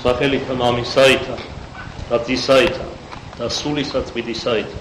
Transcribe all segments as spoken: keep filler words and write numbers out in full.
სახელითა მამისაითა და ძისაითა და სულისა წმინდისაითა.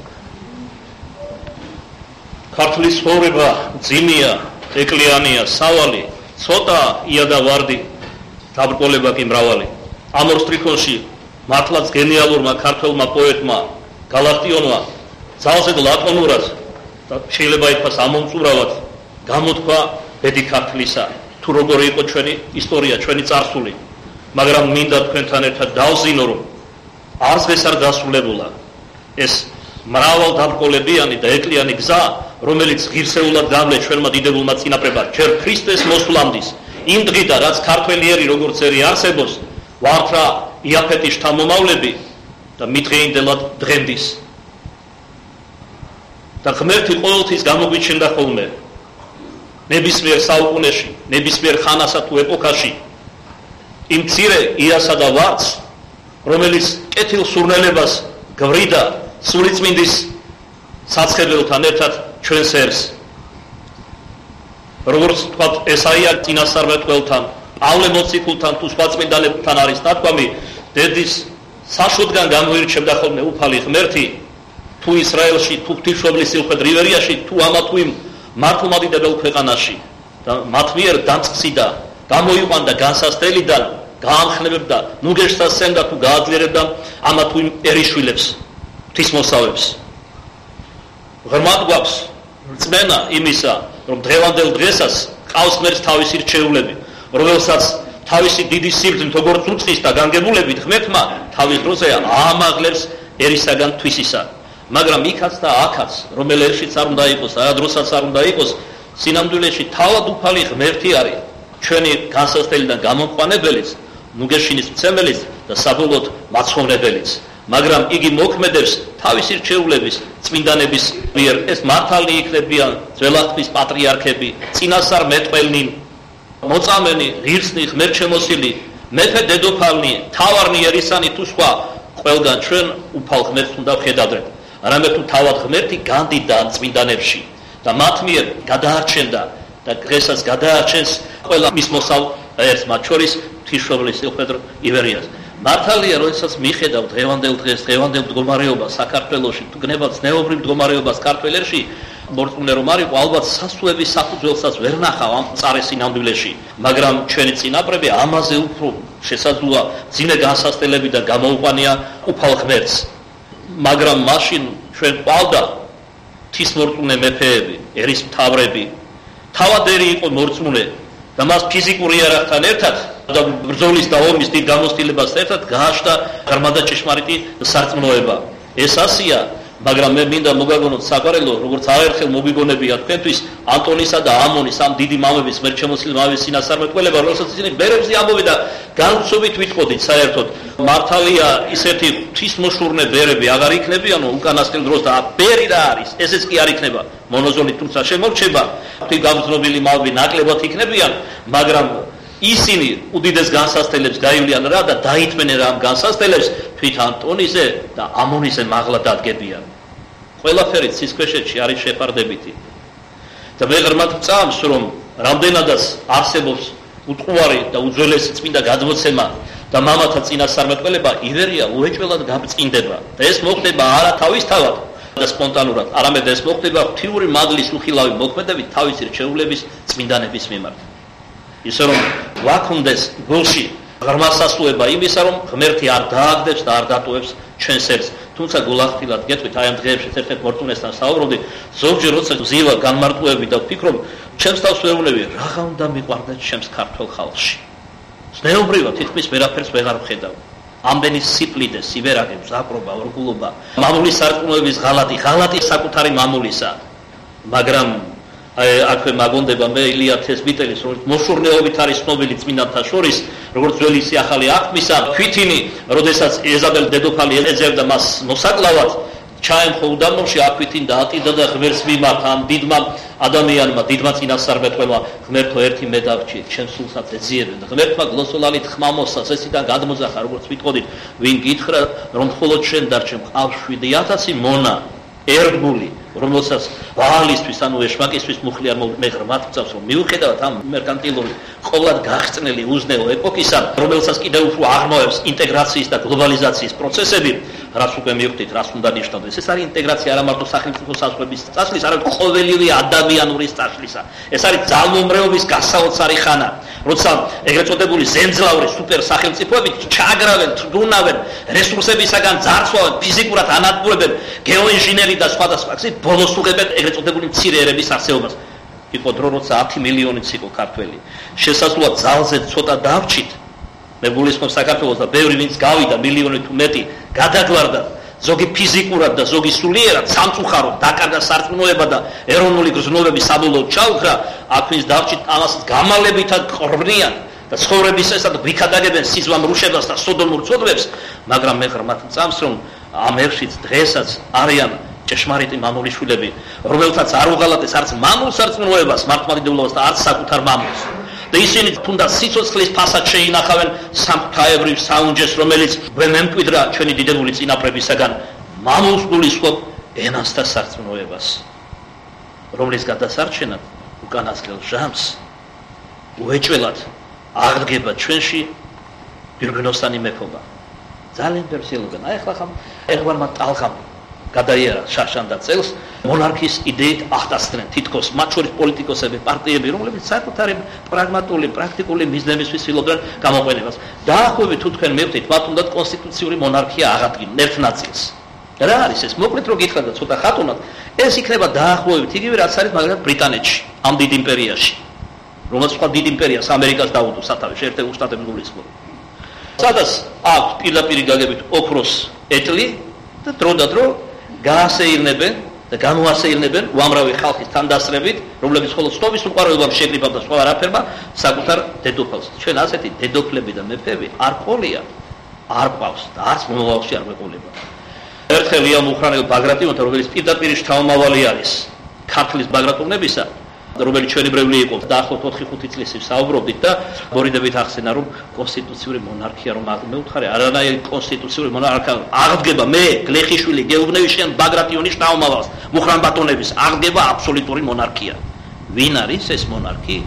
ქართლის ცხოვრება ძიმია, ეკლიანია, სავალი, ცოტა ია და ვარდი, დაბრკოლება კი მრავალი. ამ ორ სტრიქონში მართლაც გენიალურმა ქართველმა პოეტმა გალაქტიონმა ძალზე ლაკონურად და შეიძლება ითქვას ამომწურავად გამოთქვა ბედი ქართლისა, თუ როგორი იყო ჩვენი ისტორია, ჩვენი წარსული. მაგრამ მინდა თქვენთან ერთად დავზინო, რომ არც ეს არ დასრულებულა ეს მრავალ დაბრკოლებიანი და ეკლიანი გზა, რომელიც ღირსეულად გამლე ჩვენმა დიდებულმა წინაპრებმა ჯერ ქრისტეს მოსვლამდის, იმ დღიდან რაც ქართველიერი როგორც ერი არსებობს, ვარდრა იაფეტის შთამომავლები და მიდღეინდელად დღემდის. და ღმერთი ყოველთვის გამოგვიჩენდა ხოლმე ნებისმიერ საუკუნეში, ნებისმიერ ხანასა თუ ეპოქაში იმ მცირე იასა და ვარდს, რომელიც კეთილ სურნელებას გვრიდა სულიწმინდის საცხებელთან ერთად ჩვენს ერს. როგორც თქვა ესაია წინასწარმეტყველთან, პავლე მოციქულთან თუ სხვა წმინდანებთან არის ნათქვამი, დედის საშოდგან გამოირჩევდა ხოლმე უფალი ღმერთი, თუ ისრაელში, თუ ღვთისმშობლის სიუხვედ რივერიაში, თუ ამა თუ იმ მართლმადიდებელ ქვეყანაში და მათ მიერ დამწყსიდა, გამოიყვანდა განსასწრელიდან, გაამხნევებდა, ნუგეშსა სცემდა თუ გააძლიერებდა ამა თუ იმ ერიშვილებს, ღვთისმოსავებს. ღრმად გვაქვს რწმენა იმისა, რომ დღევანდელ დღესაც ყავს ღმერთს თავისი რჩეულები, რომელსაც თავისი დიდი სიბრძნით როგორც უწყის და განგებულებით ღმერთმა თავის დროზე აამაღლებს ერისაგან თვისისა. მაგრამ იქაც და აქაც, რომელ ერშიც არ უნდა იყოს, რა დროსაც არ უნდა იყოს, სინამდვილეში თავად უფალი ღმერთი არის, ჩვენი განსასწრელიდან გამომყვანებელიც, ნუგეშინის მცემელიც და საბოლოოდ მაცხოვრებელიც. მაგრამ იგი მოქმედებს თავისი რჩეულების წმინდანების მიერ. ეს მართალი იქნებიან ძველათმის პატრიარქები, წინასწარმეტყველნი, მოწამენი, ღირსნი, ღმერთშემოსილი, მეფე დედოფალნი, თავარნი, ერისანი თუ სხვა, ყველგან ჩვენ უფალ ღმერთს უნდა ვხედავდეთ. არამედ თუ თავად ღმერთი განდიდა წმინდანებში და მათ მიერ გადაარჩენდა და დღესაც გადაარჩენს ყველა მის მოსავ ერთს, მათ შორის ღვთისმშობლის სიუხვედ ივერიას. მართალია, როდესაც მიხედავ დღევანდელ დღეს, დღევანდელ მდგომარეობას საქართველოში, თუ გნებავ ზნეობრივ მდგომარეობას ქართველერში, მორწმუნე რომ არ იყო, ალბათ სასუების საფუძველსაც ვერ ნახავ ამ მწარე სინამდვილეში. მაგრამ ჩვენი წინაპრები ამაზე უფრო შესაძლოა ძინე განსასწრელები და გამოუყვანია უფალ ღმერთს. მაგრამ მაშინ ჩვენ ყავდა ღვთისმორწმუნე მეფეები, ერისმთავრები. თავად ერი იყო მორწმუნე და მას ფიზიკურ იარაღთან ერთად და ბრძოლის და ომის დიდ გამოცდილებას ერთად გააჩნდა ღრმა და ჭეშმარიტი სარწმუნოება. ეს ასია, მაგრამ მე მინდა მოგაგონოთ საყვარელო, როგორც აერხელ მოგვიგონებია თქვენთვის ანტონისა და ამონის ამ დიდი მამების, ღმერთშემოსილი მამების წინასწარმეტყველება, რომელსაც ისინი ბერებზე ამბობენ და განცობით ვიტყოდით საერთოდ. მართალია ისეთი ღვთისმოშურნე ბერები აღარ იქნებიანო უკანასკნელ დროს და ბერი რა არის, ესეც კი არ იქნება მონოზონი, თუმცა შემორჩება ღვთისგამგზნობილი მამები ნაკლებად იქნებიან, მაგრამ ისინი უდიდეს განსასწრელებს გაივლიან რა და დაითმენენ რა ამ განსასწრელებს თვით ანტონიზე და ამონიზე მაღლა დადგებიან. ყველაფერი ცისქვეშეთში არის შეფარდებითი. და მე ღრმად ვწამს, რომ რამდენადაც არსებობს უტყუარი და უძველესი წმინდა გადმოცემა და მამათა წინასწარმეტყველება, ივერია უეჭველად გაბწყინდება. და ეს მოხდება არა თავისთავად და სპონტანურად, არამედ ეს მოხდება ღვთიური მადლის უხილავი მოქმედებით თავისი რჩეულების წმინდანების მიმართ. ისე რომ ვაქონდეს გულში ღრმა სასუება იმისა, რომ ღმერთი არ დააგდებს და არ დატოვებს ჩვენს ერს. თუმცა გულახდილად გეტყვით, აი ამ დღეებში ერთ-ერთ მორწმუნესთან საუბრობდი, ზოგჯერ როცა ზივა განმარტუები და ვფიქრობ, ჩემს თავს ვერ ვნები, რაღა უნდა მიყვარდეს ჩემს ქართულ ხალხში. ზნეობრივად თითქმის ვერაფერს ვეღარ ვხედავ. ამდენი სიკვდილი, სივერაგე, მზაკრობა, ორგულობა, მამულის სარწმუნოების ღალატი, ღალატი საკუთარი მამულისა. მაგრამ აქვე მაგონდება მე ილია თესბიტელის, რომელიც მოშურნეობით არის ცნობილი წმინდანთა შორის, როგორც ძველი ახალი აღთმისა, თვითინი, როდესაც ეზაბელ დედოფალი ეძებდა მას მოსაკლავად, ჩაემხო უდაბნოში, აქვითინ დაატირდა და ღმერთს მიმართა ამ დიდმა ადამიანმა, დიდმა წინასწარმეტყველმა, ღმერთო ერთი მე დავჭი, ჩემს სულსაც ეძიებენ და ღმერთმა გლოსოლალით ხმამოსა წესიდან გადმოძახა, როგორც ვიტყოდით, ვინ გითხრა, რომ მხოლოდ შენ დარჩენ, ყავს შვიდი ათასი მონა, ერთგული რომელსაც ვალისთვის ანუ ეშმაკისთვის მუხლი არ მეღრმათ წავს რომ მიუხედავად ამ მერკანტილური ყოვლად გახსნელი უზნეო ეპოქისა რომელსაც კიდევ უფრო აღმოებს ინტეგრაციის და გლობალიზაციის პროცესები რაც უკვე მივხვდით რას უნდა ნიშნავდეს ეს არის ინტეგრაცია არა მარტო სახელმწიფო საზღვრების წასვლის არამედ ყოველივე ადამიანურის წასვლისა ეს არის ძალმომრეობის გასაოცარი ხანა როცა ეგრეთ წოდებული ზემძლავრი სუპერ სახელმწიფოები ჩააგრავენ თრგუნავენ რესურსებისაგან ძარცვავენ ფიზიკურად ანადგურებენ გეოინჟინერი და სხვადასხვა გზით ბოლოს უღებენ ეგრეთ წოდებული მცირე ერების არსებობას იყო დრო როცა ათი მილიონიც იყო ქართველი შესაძლოა ძალზე ცოტა დავჭით მე გულისხმობ საქართველოს და ბევრი ვინც გავიდა მილიონი თუ მეტი გადაგვარდა ზოგი ფიზიკურად და ზოგი სულიერად სამწუხაროდ დაკარგა სარწმუნოება და ეროვნული გრძნობები საბოლოოდ ჩაუხრა აქ ვინც დავჭით ამასაც გამალებითად ყრბნიან და ცხოვრების ესად ვიქადაგებენ სიზვამ რუშებას და სოდომურ წოდებს მაგრამ მე ღრმად მწამს რომ ამ ერშიც დღესაც არიან ჭეშმარიტი მამულიშვილები რომელთაც არ უღალატეს არც მამულ სარწმუნოებას მართლმადიდებლობას და არც საკუთარ მამულს და ისინი თუნდაც სიცოცხლის ფასად შეინახავენ სამღვთაებრივ საუნჯეს რომელიც გვემემკვიდრა ჩვენი დიდებული წინაპრებისაგან მამულს გულისხმობ ენას და სარწმუნოებას რომლის გადასარჩენად უკანასკნელ ჟამს უეჭველად აღდგება ჩვენში გირგნოსანი მეფობა ძალიან ბევრს ელოდნენ აი ახლა ხამ ეღვარმა ტალღამ გადაიარა შაშანდა წელს მონარქიის იდეით ახდასდნენ თითქოს მათ შორის პოლიტიკოსები პარტიები რომლებიც საკუთარი პრაგმატული პრაქტიკული მიზნებისთვის ცდილობდნენ გამოყენებას დაახლოებით თუ თქვენ მივხვდით მათ უნდათ კონსტიტუციური მონარქია აღადგინონ ერთ ნაწილს რა არის ეს მოკლედ რო გითხრათ და ცოტა ხატუნად ეს იქნება დაახლოებით იგივე რაც არის მაგალითად ბრიტანეთში ამ დიდ იმპერიაში რომელიც სხვა დიდ იმპერიას ამერიკას დაუდო სათავეში ერთ-ერთი შტატების გულისხმობ სადაც აქვს პირდაპირი გაგებით ოქროს ეტლი და დრო და დრო გაასეირნებენ და გამოასეირნებენ უამრავი ხალხის თანდასწრებით, რომლებიც მხოლოდ ცნობის უყარებამ შეგრიბა და სხვა არაფერმა საკუთარ დედოფალს. ჩვენ ასეთი დედოფლები და მეფეები არ ყოლია, არ ყავს და არც მომავალში არ მეყოლება. ერთხელ ია მუხრანელ ბაგრატიონთან, რომელიც პირდაპირ შთამომავალი არის ქართლის ბაგრატუნებისა, რომელიც ჩვენიბრეული იყო დაახლოებით ოთხი ხუთი წლის საუბრობდით და მორიდებით ახსენა რომ კონსტიტუციური მონარქია რომ მეუთხარე არანაირი კონსტიტუციური მონარქია აღდგება მე გლეხიშვილი გეუბნევიშიან ბაგრატიონის შთამომავალს მუხრან ბატონების აღდგება აბსოლუტური მონარქია ვინ არის ეს მონარქი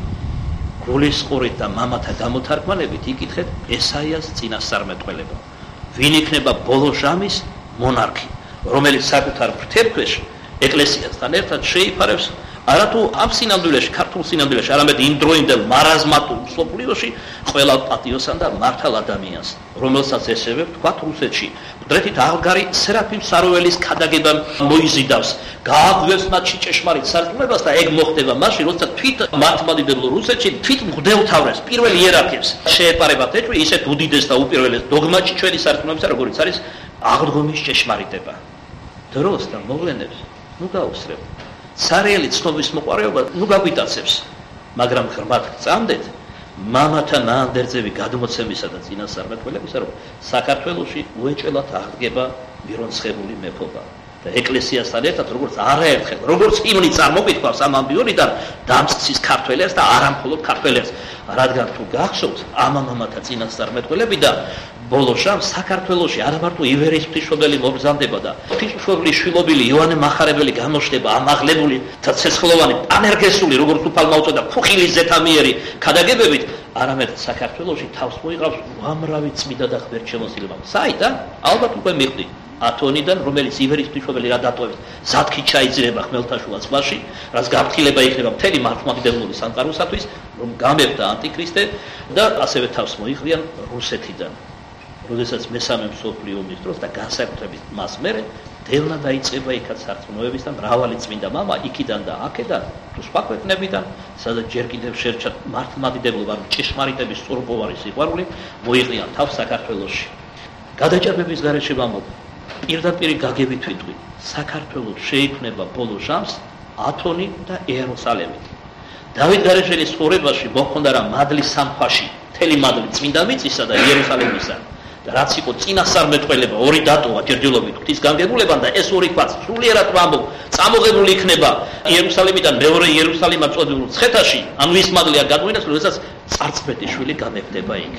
გულისყურით და მამათა გამოთარგმანებით იკითხეთ ესაიას წინასწარმეტყველება ვინ იქნება ბოლო ჟამის მონარქი რომელიც საკუთარ ფრთებქვეშ ეკლესიასთან ერთად შეიფარებს არათუ ამ სინამდვილეში, ქართულ სინამდვილეში, არამედ იმდროინდელ მარაზმატულ მსოფლიოში ყველა პატიოსან და მართალ ადამიანს, რომელსაც ესევე ვთქვათ რუსეთში, მკვდრეთით აღგარი სერაფიმ საროველის ქადაგება მოიზიდავს, გააღვევს მათში ჭეშმარიტ სარწმუნოებას და ეგ მოხდება მაშინ, როცა თვით მართლმადიდებლო რუსეთში თვით მღვდელმთავრებს, პირველ იერარქიებს შეეპარებათ ეჭვი ისეთ უდიდეს და უპირველეს დოგმაში ჩვენი სარწმუნოებისა, როგორც არის აღდგომის ჭეშმარიტება. დროს და მოვლენებს ნუ გაუსწრებ. სარიელი ცნობის მოყარეობა ნუ გაგვიტაცებს მაგრამ ღრმად წამდეთ მამათა ნაანდერძები გადმოცემისა და წინასწარმეტყველებისა რომ საქართველოში უეჭველად აღდგება მირონცხებული მეფობა და ეკლესიასთან ერთად როგორც არაერთხელ როგორც იმნი წარმოგვითქვავს ამ ამბიორიდან დამწყსის ქართველებს და არა მხოლოდ ქართველებს რადგან თუ გახსოვთ ამ მამათა წინასწარმეტყველები და ბოლო ჟამს საქართველოში არა მარტო ივერის ღვთისმშობელი მობრძანდება და ღვთისმშობლის შვილობილი იოანე მახარებელი გამოჩნდება ამაღლებული და ცეცხლოვანი პანერგესული როგორც უფალმა უწოდა ფუხილის ზეთამიერი ქადაგებებით არამედ საქართველოში თავს მოიყავს უამრავი წმინდა და ღმერთშემოსილება საიდან ალბათ უკვე მიხვდი ათონიდან რომელიც ივერის ღვთისმშობელი რა დატოვებს ზათქი ჩაიძირება ხმელთაშუა ზღვაში რაც გაფრთხილება იქნება მთელი მართლმადიდებლური სამყაროსათვის რომ გამეფდა ანტიქრისტე და ასევე თავს მოიღრიან რუსეთიდან როდესაც მესამე მსოფლიო ომის დროს და განსაკუთრებით მას მერე დევნა დაიწყება იქაც სარწმუნოების და მრავალი წმინდა მამა იქიდან და აქედან თუ სხვა ქვეყნებიდან სადაც ჯერ კიდევ შერჩათ მართლმადიდებლობა რომ ჭეშმარიტების სწორპოვარი სიყვარული მოიღრიან თავს საქართველოში გადაჭარბების გარეშე ვამბობ პირდაპირ გაგებით ვიტყვი საქართველოს შეიქმნება ბოლო ჟამს ათონი და იერუსალიმი დავით გარეშელის ცხოვრებაში მოხონდა რა მადლის სამხაში მთელი მადლი წმინდა მიწისა და იერუსალიმისა რაც იყო წინასწარმეტყველება ორი დატოვა ჯერჯერობით ღვთის განგებულებამ და ეს ორი ქვაც სულიერად ვამბობ წამოღებული იქნება იერუსალიმიდან მეორე იერუსალიმად წოდებულ ცხეთაში ანუ ის მადლი არ გადმოინას როდესაც წარწმეტი შვილი გამეფდება იქ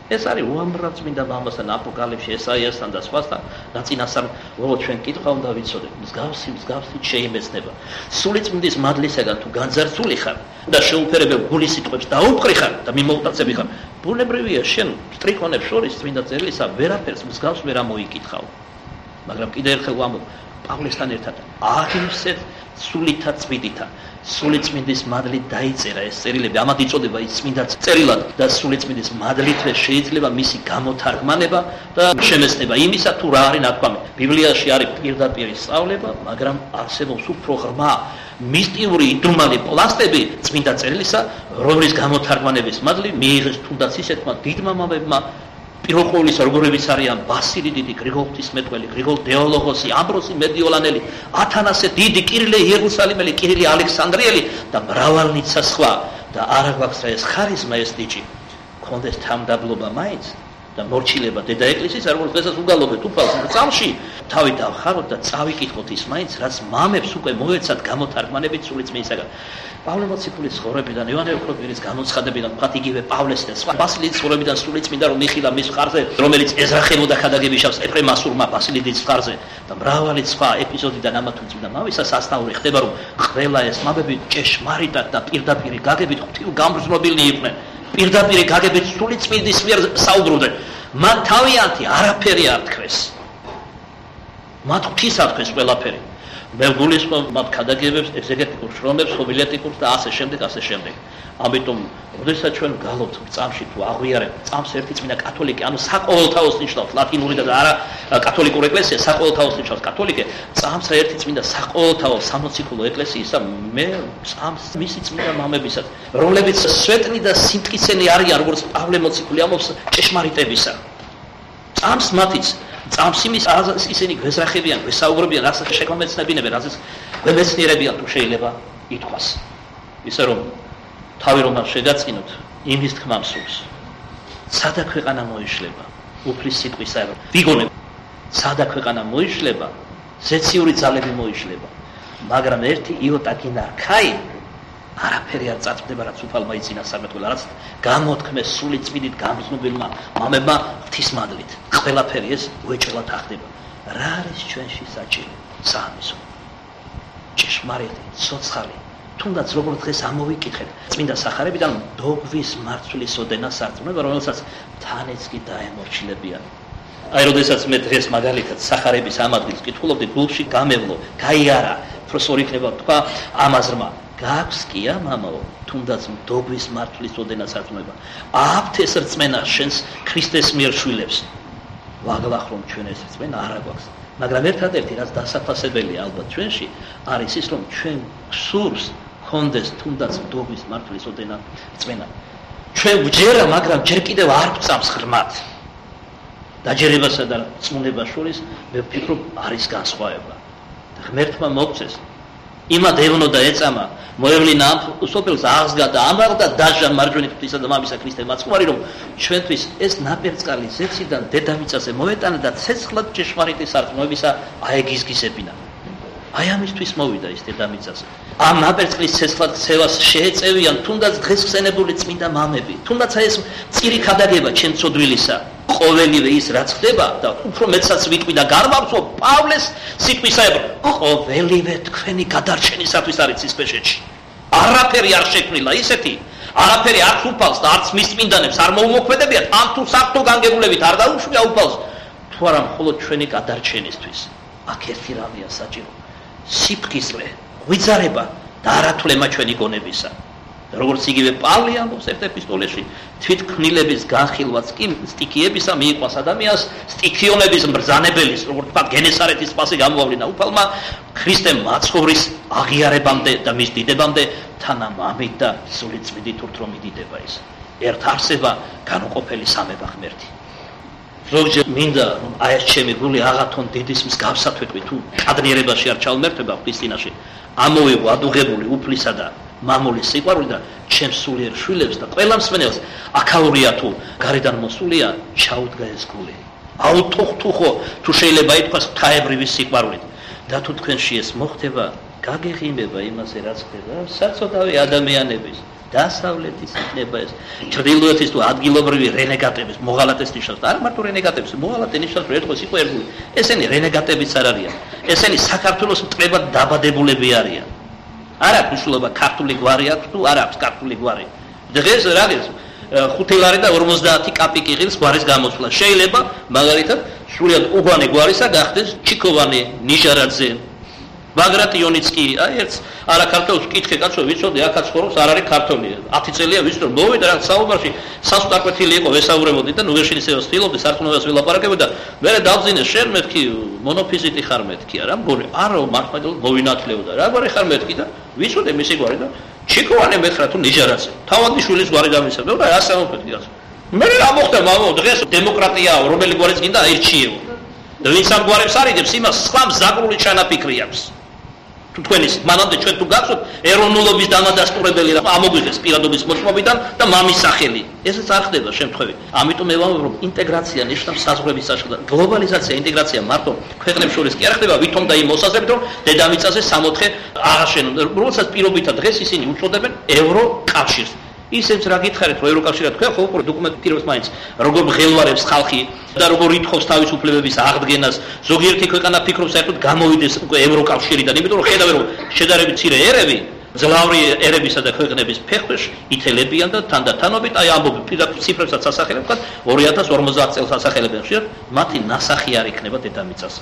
ეს არის უამრავ წმინდა მამასთან აპოკალიფში ესაიასთან და სხვასთან ნაწინასწარ უბრალოდ ჩვენ კითხვა უნდა ვიცოდეთ მსგავსი მსგავსი შეიმეცნება სულიწმინდის მადლისაგან თუ განძარცული ხარ და შეუფერებელ გულის სიტყვებს დაუპყრი ხარ და მიმოუტაცები ხარ ბუნებრივია შენ სტრიქონებს შორის წმინდა წერილისა ვერაფერს მსგავს ვერ ამოიკითხავ მაგრამ კიდევ ერთხელ ვამბობ პავლესთან ერთად აღივსეთ სულითა წმინდითა სულიწმინდის მადლით დაიწერა ეს წერილები ამათ იწოდება ის წმინდა წერილად და სულიწმინდის მადლითვე შეიძლება მისი გამოთარგმანება და შემეცნება იმისა თუ რა არის ნათქვამი ბიბლიაში არის პირდაპირი სწავლება მაგრამ არსებობს უფრო ღრმა მისტიური იდუმალი პლასტები წმინდა წერილისა რომლის გამოთარგმანების მადლი მიიღეს თუნდაც ისეთმა დიდმა მამებმა პირველ ყოვლისა როგორებიც არიან ბასილი დიდი გრიგოლ ღვთისმეტყველი გრიგოლ დეოლოგოსი ამბროსი მედიოლანელი ათანასე დიდი კირილე იერუსალიმელი კირილე ალექსანდრიელი და მრავალნიცა სხვა და არა გვაქვს რა ეს ხარიზმა ეს ნიჭი კონდეს თამდაბლობა მაინც და მორჩილება დედა ეკლესიის როგორც დღესაც უგალობთ უფალს წამში თავი დავხაროთ და წავიკითხოთ ის მაინც რაც მამებს უკვე მოეცათ გამოთარგმანებით სულიწმინდისაგან პავლე მოციქულის ცხოვრებიდან ივანე ოქროპირის გამოცხადებიდან თქვათ იგივე პავლეს და სხვა ბასილის ცხოვრებიდან სულიწმინდა რომ მიხილა მის მხარზე რომელიც ეძრახებოდა ქადაგებიშავს ეფრემასურმა ბასილიდის მხარზე და მრავალი სხვა ეპიზოდიდან ამა თუ წმინდა მამისა სასწაული ხდება რომ ყველა ეს მამები ჭეშმარიტად და პირდაპირი გაგებით ღვთივ გამგრძნობილნი იყვნენ პირდაპირი გაგებით სულიწმინდის მიერ საუბრობდნენ მან თავიანთი არაფერი არ თქვეს მათ ღვთის ათქვეს ყველაფერი მე გულისხმობ მათ ქადაგებებს ეგზეგეტიკურ შრომებს ჰომილეტიკურს და ასე შემდეგ ასე შემდეგ ამიტომ როდესაც ჩვენ გალობთ წამში თუ აღვიარებ წამს ერთი წმინდა კათოლიკე ანუ საყოველთაოს ნიშნავს ლათინური და არა კათოლიკური ეკლესია საყოველთაოს ნიშნავს კათოლიკე წამს ერთი წმინდა საყოველთაო სამოციქულო ეკლესიისა მე წამს მისი წმინდა მამებისაც რომლებიც სვეტნი და სიმტკიცენი არიან როგორც პავლე მოციქული ამბობს ჭეშმარიტებისა წამს მათიც წამს იმის ისინი გვეზრახებიან გვესაუბრებიან რასაც შეგვამეცნებინებენ რასაც გვემეცნიერებიან თუ შეიძლება ითქვას ისე რომ თავი რომ შეგაწინოთ იმის თქმა მსურს სადა ქვეყანა მოიშლება უფლის სიტყვისა ვიგონებ სადა ქვეყანა მოიშლება ზეციური ძალები მოიშლება მაგრამ ერთი იოტა გინარქაი არაფერი არ წაწდება რაც უფალმა იწინა სამეთქველა რაც გამოთქმეს სულიწმინდით გამგრძნობილმა მამებმა ღვთის მადლით ყველაფერი ეს უეჭველად ახდება რა არის ჩვენში საჭირო საამისო ჭეშმარიტი ცოცხალი თუნდაც როგორც დღეს ამოვიკითხეთ წმინდა სახარებიდან დოგვის მარცვლის ოდენა სარწმუნება რომელსაც თანეც კი დაემორჩილებიან აი როდესაც მე დღეს მაგალითად სახარების ამ ადგილს კითხულობდი გულში გამევლო გაიარა პროფესორი იქნება თქვა ამაზრმა გაქვს კია მამაო თუნდაც დოგვის მარცვლის ოდენა სარწმუნება აქვთ ეს რწმენა შენს ქრისტეს მიერ შვილებს ვაგლახრომ ჩვენ ეს რწმენა არ აგვაქვს მაგრამ ერთადერთი რაც დასაფასებელია ალბათ ჩვენში არის ის რომ ჩვენ გსურს ხონდეს თუნდაც დოგვის მარცვლის ოდენა რწმენა ჩვენ ვჯერა მაგრამ ჯერ კიდევ არ გვწამს ღრმად დაჯერებასა და წმუნებას შორის მე ვფიქრობ არის განსხვავება ღმერთმა მოგწეს იმად ევნო და ეწამა მოევლინა ამ სოფელს აღსგა და ამაღლდა დაჟა მარჯვენით ღვთისა და მამისა ქრისტე მაცხვარი რომ ჩვენთვის ეს ნაპერწკალი ზეციდან დედამიწაზე მოეტანა და ცეცხლად ჭეშმარიტი სარწმუნოებისა აეგიზგისებინა აი ამისთვის მოვიდა ის დედამიწაზე ამ ნაპერწკლის ცეცხლად ქცევას შეეწევიან თუნდაც დღეს ხსენებული წმინდა მამები თუნდაც ეს წირი ქადაგება ჩემ ცოდვილისა ყოველივე ის რაც ხდება და უფრო მეცაც ვიტყვი და გარმავცო პავლეს სიტყვისაებრ ყოველივე თქვენი გადარჩენისათვის არის ცისფეშეთში არაფერი არ შექმნილა ისეთი არაფერი არც უფალს და არც მის წმინდანებს არ მოუმოქმედებიათ ამ თუ საფრთხო განგებულებით არ დაუშვია უფალს თუ არა მხოლოდ ჩვენი გადარჩენისთვის აქ ერთი რამეა საჭირო სიფხიზლე ღვიძარება და არათვლემა ჩვენი გონებისა როგორც იგივე პავლე ამბობს ერთ ეპისტოლეში თვითქმნილების განხილვაც კი სტიქიებისა მიიყვას ადამიანს სტიქიონების მბრძანებელის როგორც თქვა გენესარეთის სპასი გამოავლინა უფალმა ქრისტე მაცხოვრის აღიარებამდე და მის დიდებამდე თანამამით და სულიწმინდით ურთრო მიდიდება ის ერთ არსება განუყოფელი სამება ღმერთი ზოგჯერ მინდა რომ აი ეს ჩემი გული აღათონ დიდის მსგავსად ვეტყვი თუ კადნიერებაში არ ჩავმერთება ქრისტიანაში ამოვიღო ადუღებული უფლისა და მამულის სიყვარული და ჩემს სულიერ შვილებს და ყველა მსმენელს აქაურია თუ გარედან მოსულია ჩაუდგა ეს გული აუტოხთუხო თუ შეიძლება ითქვას ღვთაებრივი სიყვარულით და თუ თქვენში ეს მოხდება გაგეღიმება იმაზე რაც ხდება საწოდავი ადამიანების დასავლეთის იქნება ეს ჩრდილოეთის თუ ადგილობრივი რენეგატების მოღალატეს ნიშნავს და არ მარტო რენეგატების მოღალატე ნიშნავს რომ ერთხელ იყო ერთგული ესენი რენეგატებიც არ არიან ესენი საქართველოს მტრებად დაბადებულები არიან არ აქვს მნიშვნელობა ქართული გვარი აქვს თუ არ აქვს ქართული გვარი დღეს რა არის ხუთი ლარი და ორმოცდაათი კაპიკი ღირს გვარის გამოსვლა შეიძლება მაგალითად სრულად უგვანი გვარისა გახდეს ჩიქოვანი ნიშარაძე ბაგრატ იონიცკი აი ერთს არა ქართულს ვკითხე კაცო ვიცოდი აქაც ხორობს არ არის ქართული ათი წელია ვიცი რომ მოვიდა რა საუბარში სასტაკვეთილი იყო ვესაუბრებოდი და ნუ ვერშინის ევას ვთილობდი სარწმუნოებას ვილაპარაკებოდი და მე დავძინე შენ მეთქი მონოფიზიტი ხარ მეთქია რა მგონი არა მართლა მოვინათლებდა რა გვარი ხარ მეთქი და ვიცოდი მისი გვარი და ჩიქოვანი მეთხრა თუ ნიშარაძე თავადიშვილის გვარი გამისებდა და რა სამოფეთქი გასა მე რა მოხდა მამო დღეს დემოკრატიაა რომელი გვარიც გინდა აირჩიეო ვინც ამ გვარებს არიდებს იმას სხვა მზაკრული ჩანაფიქრი აქვს თქვენის მანამდე ჩვენ თუ გახსოვთ ეროვნულობის დამადასტურებელი რა ამოგვიღეს პირადობის მოწმობიდან და მამის სახელი ესეც არ ხდება შემთხვევით ამიტომ მე ვამბობ რომ ინტეგრაცია ნიშნავს საზღვრების საშუალება გლობალიზაცია ინტეგრაცია მარტო ქვეყნებს შორის კი არ ხდება ვითომ და იმ მოსაზრებით რომ დედამიწაზე სამოთხე აღაშენონ როდესაც პირობითად დღეს ისინი უწოდებენ ევროკავშირს ისეც რა გითხარით რომ ევროკავშირი თქვენ ხო უფრო დოკუმენტი პირობს მაინც როგორ მღელვარებს ხალხი და როგორ ითხოვს თავისუფლებების აღდგენას ზოგიერთი ქვეყანა ფიქრობს საერთოდ გამოვიდეს უკვე ევროკავშირიდან იმიტომ რომ ხედავენ რომ შედარებით მცირე ერები ძლავრი ერებისა და ქვეყნების ფეხქვეშ ითელებიან და თანდათანობით აი ამბობენ პირდაპირ ციფრებსაც ასახელებთ ვთქვათ ორი ათას ორმოცდაათ წელს ასახელებენ ხშირად მათი ნასახი არ იქნება დედამიწაზე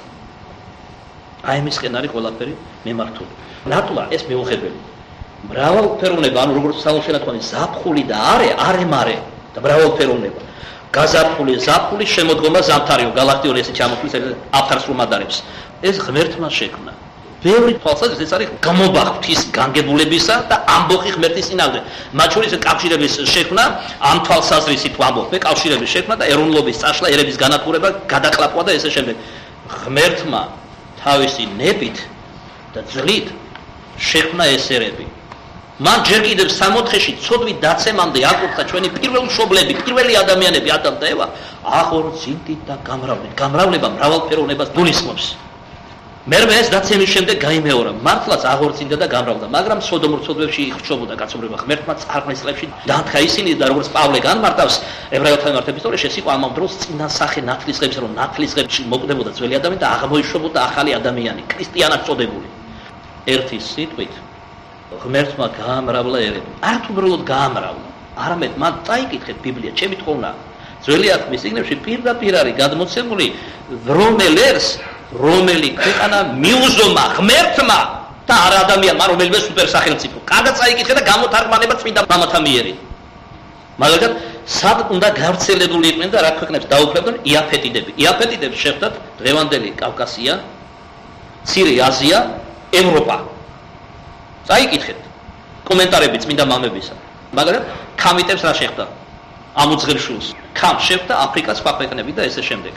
აი ამისკენ არის ყველაფერი მიმართული რატოა ეს მეუღებელი მრავალფეროვნება ანუ როგორც სალოშენა თქვა ზაფხული და არე არემარე და მრავალფეროვნება გაზაფხული ზაფხული შემოდგომა ზამთარიო galaktioni ესე ჩამოთვლის აფთარს რომ ადარებს ეს ღმერთმა შექმნა ბევრი თვალსაზრისით ეს არის გამობა ღვთის განგებულებისა და ამბოხი ღმერთის წინააღმდეგ მათ შორის კავშირების შექმნა ამ თვალსაზრისით ვამბობ მე კავშირების შექმნა და ეროვნულობის წაშლა ერების განადგურება გადაყლაპვა და ესე შემდეგ ღმერთმა თავისი ნებით და ძლით შექმნა ეს ერები მან ჯერ კიდევ სამოთხეში ცოდვი დაცემამდე აკურთხა ჩვენი პირველი მშობლები, პირველი ადამიანები ადამ და ევა აღორძინდით და გამრავლით. გამრავლება მრავალფეროვნებას გულისხმობს. მერმე ეს დაცემის შემდეგ გაიმეორა. მართლაც აღორძინდა და გამრავდა, მაგრამ სოდომურ ცოდვებში იხჩობოდა კაცობრიობა. ღმერთმა წარღვნის წლებში დაანთხა ისინი და როგორც პავლე განმარტავს ებრაელთა მიმართების ისტორიაში, ეს იყო ამ დროს წინასახე ნათლისღებს, რომ ნათლისღებში მოკვდებოდა ძველი ადამიანი და აღმოიშვებოდა ახალი ადამიანი, ქრისტიანად წოდებული. ერთი სიტყვით ღმერთმა გაამრავლა ერები. არ თუ უბრალოდ გაამრავლა, არამედ მან წაიკითხეთ ბიბლია, ჩემი თხოვნა. ძველი აღთქმის წიგნებში პირდაპირ არის გადმოცემული რომელ ერს, რომელი ქვეყანა მიუზომა ღმერთმა და არ ადამიანმა, რომელიმე სუპერსახელმწიფო. კარგად წაიკითხეთ და გამოთარგმანება წმინდა მამათა მიერით. მაგალითად, სად უნდა გავრცელებული იყვნენ და რა ქვეყნებს დაუფლებდნენ იაფეტიდები. იაფეტიდებს შეხვდათ დღევანდელი კავკასია, მცირე აზია, ევროპა. წაიკითხეთ კომენტარები წმინდა მამებისა. მაგალითად, ქამიტებს რა შეხვდა? ამოძღერშულს. ქამ შეხვდა აფრიკას სხვა ქვეყნები და ესე შემდეგ.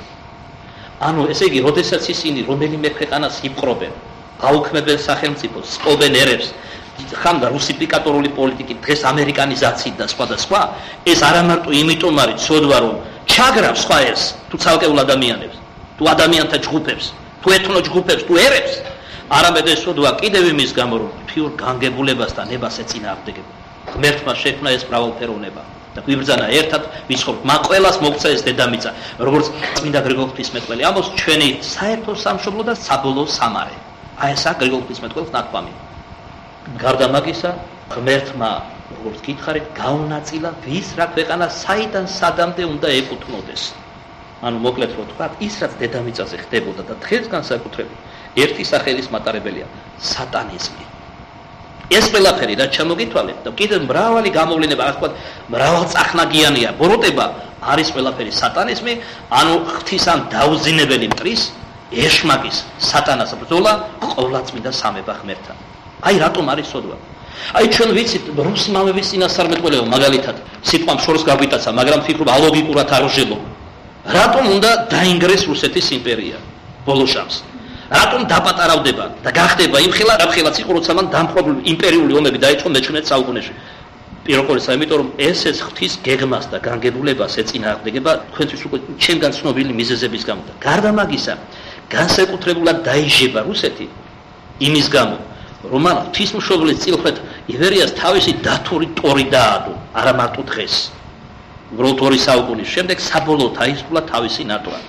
ანუ ესე იგი, როდესაც ისინი რომელიმე ქვეყანას იპყრობენ, გაუქმებენ სახელმწიფოს, სპობენ ერებს, ხან და რუსიფიკატორული პოლიტიკით, დღეს ამერიკანიზაციით და სხვა და სხვა, ეს არა მარტო იმიტომ არის ცოდვა, რომ ჩაგრავს სხვა ერს, თუ ცალკეულ ადამიანებს, თუ ადამიანთა ჯგუფებს, თუ ეთნო ჯგუფებს, თუ ერებს, არამედ ეს ცოდვა კიდევ იმის გამო, რომ თვითონ განგებულებას და ნებას ეწინააღმდეგება. ღმერთმა შექმნა ეს მრავალფეროვნება. და გვიბრძანა ერთად ვიცხოვრთ მაგ ყველას მოგცა ეს დედამიწა როგორც წმინდა გრიგოლ ღვთისმეტყველი ამბობს ჩვენი საერთო სამშობლო და საბოლოო სამარე აი ესა გრიგოლ ღვთისმეტყველის ნათქვამი გარდა მაგისა ღმერთმა როგორც გითხარით გაუნაწილა ვის რა ქვეყანა საიდან სადამდე უნდა ეკუთვნოდეს ანუ მოკლედ რო თქვა ის რაც დედამიწაზე ხდებოდა და დღეს განსაკუთრებით ერთი სახელის მატარებელია სატანიზმი ეს ყველაფერი რაც ჩამოგითვალეთ და კიდევ მრავალი გამოვლენება, ასე ვთქვათ, მრავალწახნაგიანია. ბოროტება არის ყველაფერი სატანიზმი, ანუ ღვთისან დაუძინებელი მტრის, ეშმაკის, სატანას ბრძოლა ყოვლადწმინდა სამება ღმერთთან. აი რატომ არის სოდვა? აი ჩვენ ვიცით რუსი მამების წინასწარმეტყველება მაგალითად, სიტყვამ შორს გაგვიტაცა, მაგრამ ფიქრობ ალოგიკურად არ ვშებობ. რატომ უნდა დაინგრეს რუსეთის იმპერია ბოლოშავს? რატომ დაპატარავდება და გახდება იმ ხელა რა ხელაც იყო როცა მან დამპყრობლ იმპერიული ომები დაიწყო მეჩვენე საუკუნეში პირველ ყოვლისა იმიტომ რომ ეს ეს ღვთის გეგმას და განგებულებას ეწინააღმდეგება თქვენთვის უკვე ჩემგან ცნობილი მიზეზების გამო და გარდა მაგისა განსაკუთრებულად დაიჟება რუსეთი იმის გამო რომ მან ღვთისმშობლის წილხვეთ ივერიას თავისი დათური ტორი დაადო, არა მარტო დღეს. უბრალოდ ორი საუკუნის შემდეგ საბოლოოდ აისრულა თავისი ნატვა.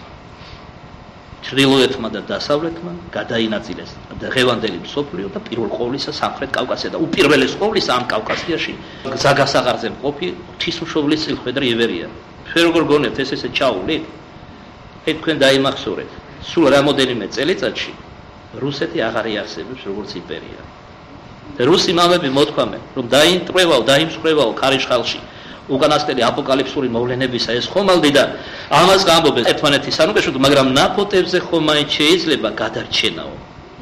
ჩრდილოეთმა და დასავლეთმა გადაინაწილეს დღევანდელი მსოფლიო და პირველ ყოვლისა სამხრეთ კავკასია და უპირველეს ყოვლისა ამ კავკასიაში გზაგასაღარზე მყოფი ღვთისმშობლის წილხვედრი ივერია. თქვენ როგორ გონებთ ეს ესე ჩაულით? ეს თქვენ დაიმახსოვრეთ. სულ რამოდენიმე წელიწადში რუსეთი აღარ იარსებებს როგორც იმპერია. რუსი მამები მოთქვამენ, რომ დაინტრევაო, დაიმსხვრევაო ქარიშხალში უკანასკნელი აპოკალიფსური მოვლენებისა ეს ხომალდი და ამას გამბობენ ერთმანეთის სანუკეში, მაგრამ ნაფოტებზე ხომ მაინც შეიძლება გადარჩენაო.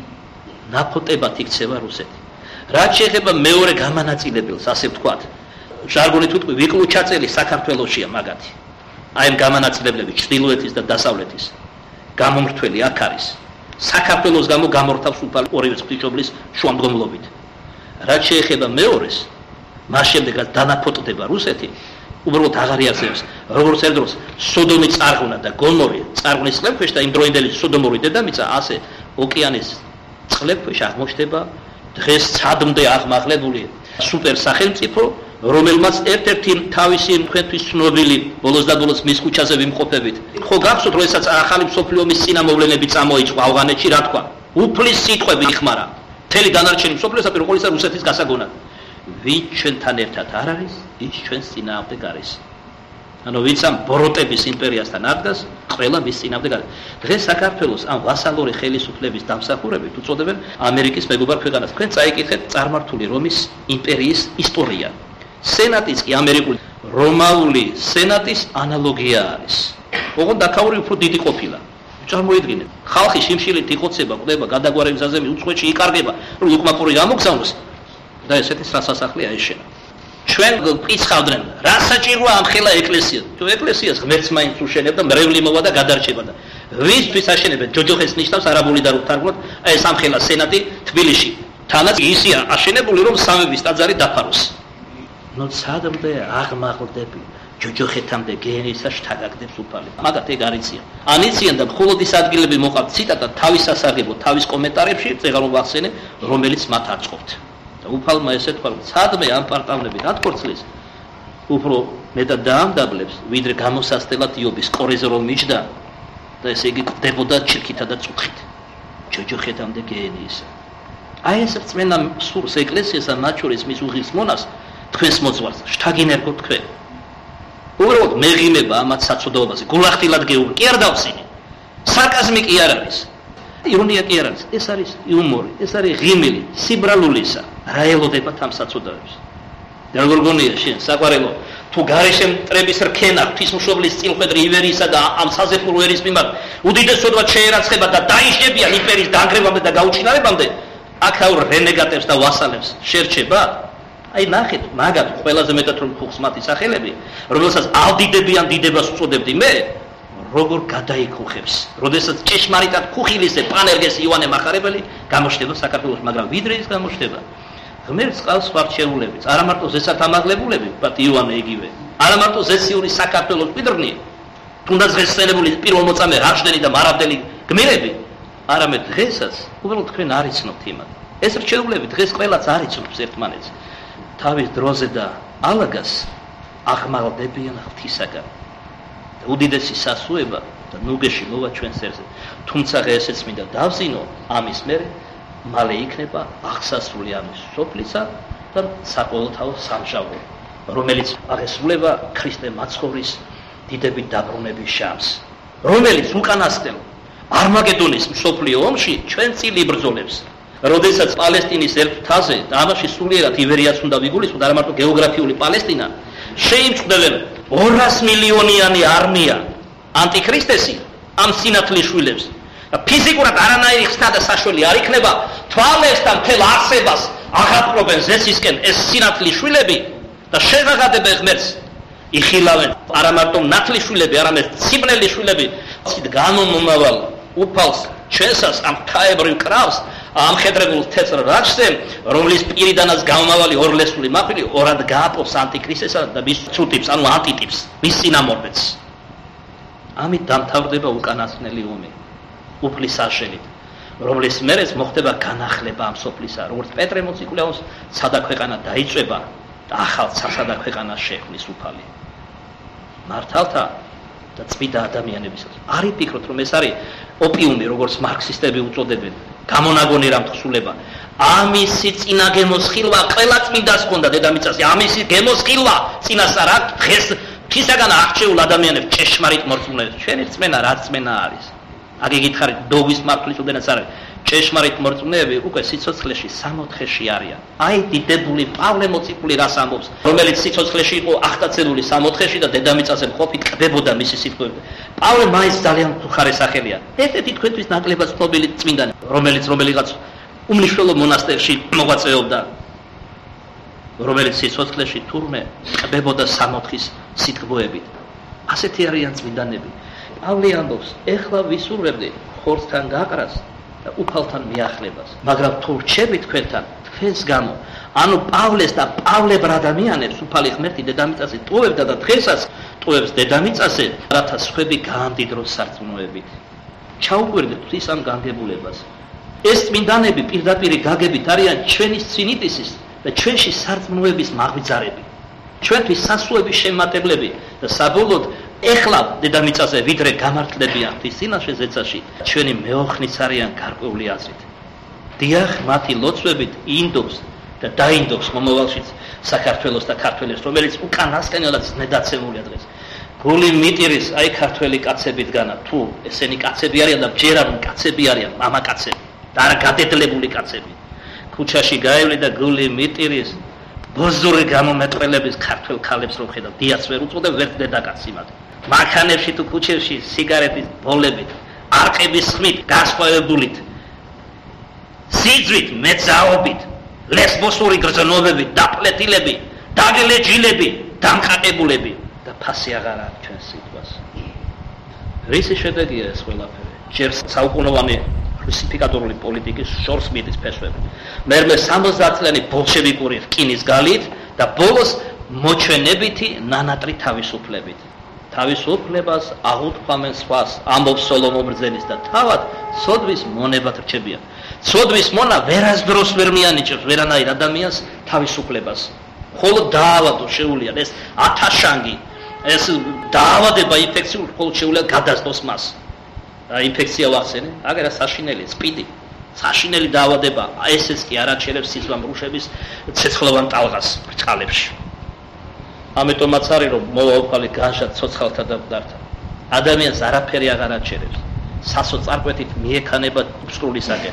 ნაფოტებად იქცევა რუსეთი. რაც შეეხება მეორე გამანაწილებელს, ასე ვთქვათ, ჟარგონით ვიტყვი, ვიკლუჩაწელი საქართველოშია მაგათი. აი ამ გამანაწილებლები ჩრდილოეთის და დასავლეთის გამომრთველი აქ არის. საქართველოს გამო გამორთავს უფალი ორივე ღვთისმშობლის შუამდგომლობით. რაც შეეხება მეორეს, მას შემდეგაც დანაფოტდება რუსეთი, უბრალოდ აღარ იარსებებს, როგორც ერთდროს სოდომი წარღვნა და გომორი წარღვნის წყლებქვეშ და იმ დროინდელი სოდომური დედამიწა, ასე ოკეანის წყლებქვეშ აღმოჩნდება დღეს ცადმდე აღმაღლებული სუპერ სახელმწიფო, რომელმაც ერთ-ერთი თავისი თქვენთვის ცნობილი ბოლოს და ბოლოს მის ქუჩაზე ვიმყოფებით. ხო გახსოვთ, როდესაც ახალი მსოფლიო ომის წინა მოვლენები წამოიწყო ავღანეთში, რა თქვა? უფლის სიტყვები იხმარა მთელი დანარჩენი მსოფლიოსა პირველ ყოვლისა რუსეთის გასაგონად. ვინც ჩვენთან ერთად არ არის, ის ჩვენს წინააღმდეგ არის. ანუ ვინც ამ ბოროტების იმპერიასთან ადგას, ყველა მის წინააღმდეგ არის. დღეს საქართველოს ამ ვასალური ხელისუფლების დამსახურებით უწოდებენ ამერიკის მეგობარ ქვეყანას. თქვენ წაიკითხეთ წარმართული რომის იმპერიის ისტორია. სენატიც კი ამერიკული რომაული სენატის ანალოგია არის. ოღონდ დაქაური უფრო დიდი ყოფილა. წარმოიდგინეთ, ხალხი შიმშილით იყოცება, ყვდება, გადაგვარების გზაზე უცხოეთში იკარგება, რომ უკმაყური გამოგზავნოს და ესეთი სასახლეა ეშენა. ჩვენ გიცხავდნენ, რა საჭიროა ამ ხელა ეკლესიას? თუ ეკლესიას ღმერთს მაინც უშენებ და მრევლი მოვა და გადარჩება და ვისთვის აშენებენ? ჯოჯოხეთს ნიშნავს არაბული და ვთარგმნოთ, აი ეს ამ ხელა სენატი თბილისში. თანაც ისია აშენებული, რომ სამების ტაძარი დაფაროს. ნუ ცადმდე აღმაღლდები ჯოჯოხეთამდე გენისა შთაგაგდებს უფალი. მაგათ ეგ არიციან. ანიციან და მხოლოდ ის ადგილები მოყავთ ციტატა თავის სასარგებლო, თავის კომენტარებში, წეგარო ვახსენე, რომელიც მათ არ წყობთ. და უფალმა ესე თქვა, რომ ცადმე ამ პარტავნები დათქორცლის, უფრო მეტად დაამდაბლებს, ვიდრე გამოსასწელად იობის კორეზე რომ მიჯდა და ესე იგი ხდებოდა ჩირქითა და წუხით. ჯოჯოხეთამდე გენისა. აი ეს რწმენა სურს ეკლესიასა, მათ შორის მის უღირს მონას, თქვენს მოძღვარს, შთაგინერგოთ თქვენ. უბრალოდ მეღიმება ამათ საცოდაობაზე, გულახდილად გეუბნები, კი არ დავსინი. სარკაზმი კი არ არის. ირონია კი არ არის. ეს არის იუმორი, ეს არის ღიმილი, სიბრალულისა. რა ელოდებათ ამ საცოდავებს? და როგორ გონია შენ, საყვარელო, თუ გარეშე მტრების რქენა ღვთისმშობლის წილხვედრი ივერიისა და ამ საზეფურო ერის მიმართ უდიდესოდვად შეერაცხება და დაიშებიან იმპერიის დანგრევამდე და გაუჩინარებამდე, აქაურ რენეგატებს და ვასალებს შერჩება? აი ნახეთ, მაგათ ყველაზე მეტად რომ ხუხს მათი სახელები, რომელსაც ალდიდებიან დიდებას უწოდებდი მე, როგორ გადაიქუხებს. როდესაც ჭეშმარიტად ხუხილისე პანერგეს ივანე მახარებელი გამოჩნდება საქართველოს, მაგრამ ვიდრე ის გამოჩნდება, ღმერთს ყავს ხარჩეულებიც, არა მარტო ზესათ ამაღლებულები, ვთქვათ ივანე იგივე, არა მარტო ზესიური საქართველოს მკვიდრნი, თუნდაც ღირსშესანიშნავი პირველ მოწამე რაშდენი და მარაბდელი გმირები, არამედ დღესაც უბრალოდ თქვენ არ იცნობთ იმათ. ეს რჩეულები დღეს ყველაც არ იცნობს ერთმანეთს. თავის დროზე და ალაგას აღმალდებიან ღვთისაგან. უდიდესი სასუება და ნუგეში მოვა ჩვენ სერზე. თუმცა ესეც მინდა დავზინო, ამის მერე მალე იქნება აღსასრული ამის სოფლისა და საყოველთაო სამჟავო, რომელიც აღესრულება ქრისტე მაცხოვრის დიდებით დაბრუნების შამს, რომელიც უკანასკნელ არმაგედონის მსოფლიო ომში ჩვენ წილ იბრძოლებს. როდესაც პალესტინის ერთ მთაზე და ამაში სულიერად ივერიას უნდა ვიგულისხმოთ, არა მარტო გეოგრაფიული პალესტინა, შეიმწყდებენ ორას მილიონიანი არმია ანტიქრისტესი ამ სინათლიშვილებს და ფიზიკურად არანაირი ხსნა და საშველი არ იქნება, თვალებსთან მთელ არსებას აღაპყრობენ ზესისკენ ეს სინათლიშვილები და შეღაღადებენ ღმერთს, იხილავენ არა მარტო ნათლიშვილები, არამედ ციბნელიშვილები, ცით განმომავალ უფალს ჩვენსას ამ თაებრივ კრავს ამხედრებულ თეთრ რაჭზე, რომლის პირიდანაც გამომავალი ორლესული მახვილი ორად გააპოს ანტიქრისტესა და მის ცუდებს, ანუ ანტიტიპს, მის წინამორბედს. ამით დამთავრდება უკანასკნელი ომი უფლის საშენით. რომლის მერეც მოხდება განახლება ამ სოფლისა, როგორც პეტრე მოციქულიანს სადა ქვეყანა დაიწვება და ახალ სადა ქვეყანას შექმნის უფალი. მართალთა და წმინდა ადამიანებისაც. არ იფიქროთ, რომ ეს არის ოპიუმი, როგორც მარქსისტები უწოდებენ, გამონაგონი რამთხსულება. ამისი წინა გემოსხილვა ყველა წმინდას ჰქონდა დედამიწაზე. ამისი გემოსხილვა წინასწარ აქ დღეს თვისაგან აღჭეულ ადამიანებს ჭეშმარიტ მორწმუნეებს. ჩვენი რწმენა რა რწმენა არის? აქ იგითხარით დოგვის მართლის უდენაც არის. ჭეშმარიტ მორწმუნეები უკვე სიცოცხლეში სამოთხეში არიან. აი დიდებული პავლე მოციქული რას ამბობს, რომელიც სიცოცხლეში იყო აღტაცებული სამოთხეში და დედამიწაზე მყოფით კდებოდა მისი სიტყვებით. პავლე მაინც ძალიან ხარე სახელია. ერთ-ერთი თქვენთვის ნაკლებად ცნობილი წმინდანი, რომელიც რომელიღაც უმნიშვნელო მონასტერში მოღვაწეობდა, რომელიც სიცოცხლეში თურმე კდებოდა სამოთხის სიტყვებით. ასეთი არიან წმინდანები. პავლე ამბობს, ეხლა ვისურვებდი ხორცთან გაყრას და უფალთან მიახლებას, მაგრამ თუ რჩებით თქვენთან თქვენს გამო, ანუ პავლეს და პავლებრ ადამიანებს უფალი ღმერთი დედამიწაზე ტოვებდა და დღესაც ტოვებს დედამიწაზე, რათა სხვები გაამდიდროს სარწმუნოებით. ჩაუყვირდეთ ღვთის ამ განდებულებას. ეს წმინდანები პირდაპირ გაგებით არიან ჩვენი სინიტისის და ჩვენში სარწმუნოების მაღვიძარები, ჩვენთვის სასუების შემატებლები და საბოლოოდ ეხლა დედამიწაზე ვიდრე გამართლებიან ღვთის წინაშე ზეცაში, ჩვენი მეოხნიც არიან გარკვეული აზრით. დიახ, მათი ლოცვებით ინდობს და დაინდობს მომავალშიც საქართველოს და ქართველებს, რომელიც უკანასკნელად ზნედაცემულია დღეს. გული მიტირის აი ქართველი კაცებითგანა, თუ ესენი კაცები არიან და ჯერა რომ კაცები არიან, მამაკაცები და არ გადედლებული კაცები. ქუჩაში გაევლი და გული მიტირის ბოზური გამომეტყველების ქართველ ქალებს რომ ხედავ, დიაც ვერ უწოდებ, ვერც დედაკაცს იმად. მანქანებში თუ ქუჩებში სიგარეტის ბოლებით, არყების ხმით, გასხვავებულით, სიძვით, მეძაობით, ლესბოსური გრძნობებით, დაპლეტილები, დაგელეჯილები, დამყაყებულები და ფასი აღარ აქვს ჩვენს სიტყვას. რისი შედეგია ეს ყველაფერი? ჯერ საუკუნოვანი რუსიფიკატორული პოლიტიკის შორს მიდის ფესვები. მერმე სამოცდაათ წლიანი ბოლშევიკური რკინის გალით და ბოლოს მოჩვენებითი ნანატრი თავისუფლებით. თავისუფლებას აღუთქვამენ სხვას, ამბობს სოლომონ ბრძენის და თავად სოდვის მონებად რჩებიან. სოდვის მონა ვერასდროს ვერ მიანიჭებს ვერანაირ ადამიანს თავისუფლებას. მხოლოდ დაავადო შეუძლია ეს ათაშანგი, ეს დაავადება ინფექციურ მხოლოდ შეუძლია გადასდოს მას. ინფექცია ვახსენე, აგერა საშინელი, სპიდი, საშინელი დაავადება, ესეც კი არ აჩერებს სიზვამრუშების ცეცხლოვან ტალღას ბრჭყალებში. ამიტომაც არის რომ მოვაუფალი განშად ცოცხალთა და მკვდართა. ადამიანს არაფერი აღარ აჩერებს. სასო წარკვეთით მიექანება სრულისაკენ.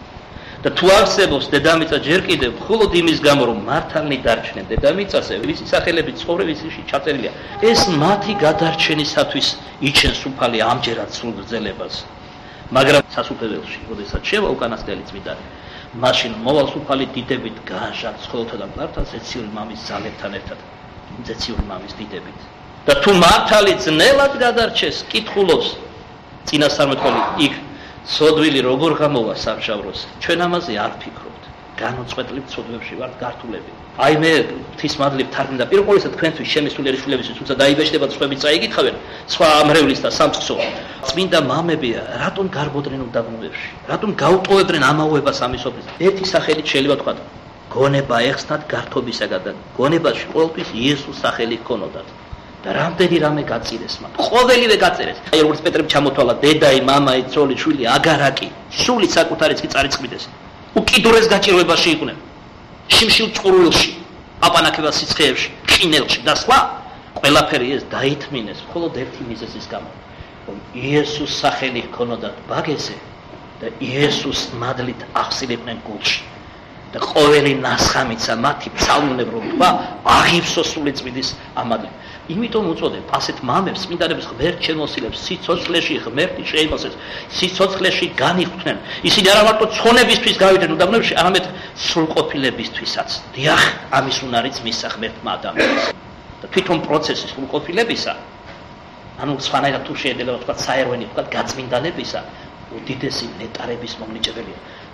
და თუ არსებობს დედამიწა ჯერ კიდევ მხოლოდ იმის გამო რომ მართალნი დარჩნენ დედამიწაზე, ვისი სახელები ცხოვრების ისში ჩაწერილია, ეს მათი გადარჩენისათვის იჩენს უფალი ამჯერად სრულ გრძელებას. მაგრამ სასუფეველში, როდესაც შევა უკანასკნელი წმინდანი, მაშინ მოვალს უფალი დიდებით განშად ცხოველთა და მკვდართა ზეციური მამის ძალებთან ერთად. ზეციური მამის დიდებით. და თუ მართალი ძნელად გადარჩეს, კითხულობს წინასწარმეტყველი იქ სოდვილი როგორ გამოვა სამშაბლოს, ჩვენ ამაზე არ ვფიქრობთ. განუწყვეტლივ ცოდვებში ვართ გართულები. აი მე ღვთის მადლით თარგმნი და პირველ ყოვლისა თქვენთვის შემისულიერი შვილებისთვის, თუმცა დაიბეჭდებათ სხვები წაიგითხავენ, სხვა ამრევლის და სამწყსო. წმინდა მამები რატომ გარბოდნენ უდაბნოებში? რატომ გაუტოვებდნენ ამაოებას ამის სოფლის? ერთი სახელით შეიძლება თქვა, გონება ეხსნათ გართობისაგან და გონებაში ყოველთვის იესოს სახელი ჰქონოდათ. და რამდენი რამე გაწირეს მათ. ყოველივე გაწერეს. აი როგორც პეტრემ ჩამოთვალა დედაი, მამაი, ცოლი, შვილი, აგარაკი, სული საკუთარიც კი წარიწყმიდეს. უკიდურეს გაჭირვებაში იყვნენ. შიმშილ წყურულში, აპანაკება სიცხეებში, ყინელში და სხვა. ყველაფერი ეს დაითმინეს მხოლოდ ერთი მიზეზის გამო, რომ იესოს სახელი ჰქონოდათ ბაგეზე და იესოს მადლით ახსნებდნენ გულში. და ყოველი ნასხამიცა მათი ფსალმუნებრო თქვა აღივსო სული წმინდის ამადლით. იმიტომ უწოდებ ასეთ მამებს, წმინდანებს ღმერთ შემოსილებს სიცოცხლეში ღმერთი შეიმოსეს, სიცოცხლეში განიხვდნენ. ისინი არა მარტო ცხონებისთვის გავიდნენ უდაბნოებში, არამედ სრულყოფილებისთვისაც. დიახ, ამის უნარიც მისცა ღმერთმა ადამიანს. და თვითონ პროცესი სრულყოფილებისა, ანუ სხვანაირად თუ შეიძლება თქვა საერვენი თქვა გაწმინდანებისა, უდიდესი ნეტარების მომნიჭებელია.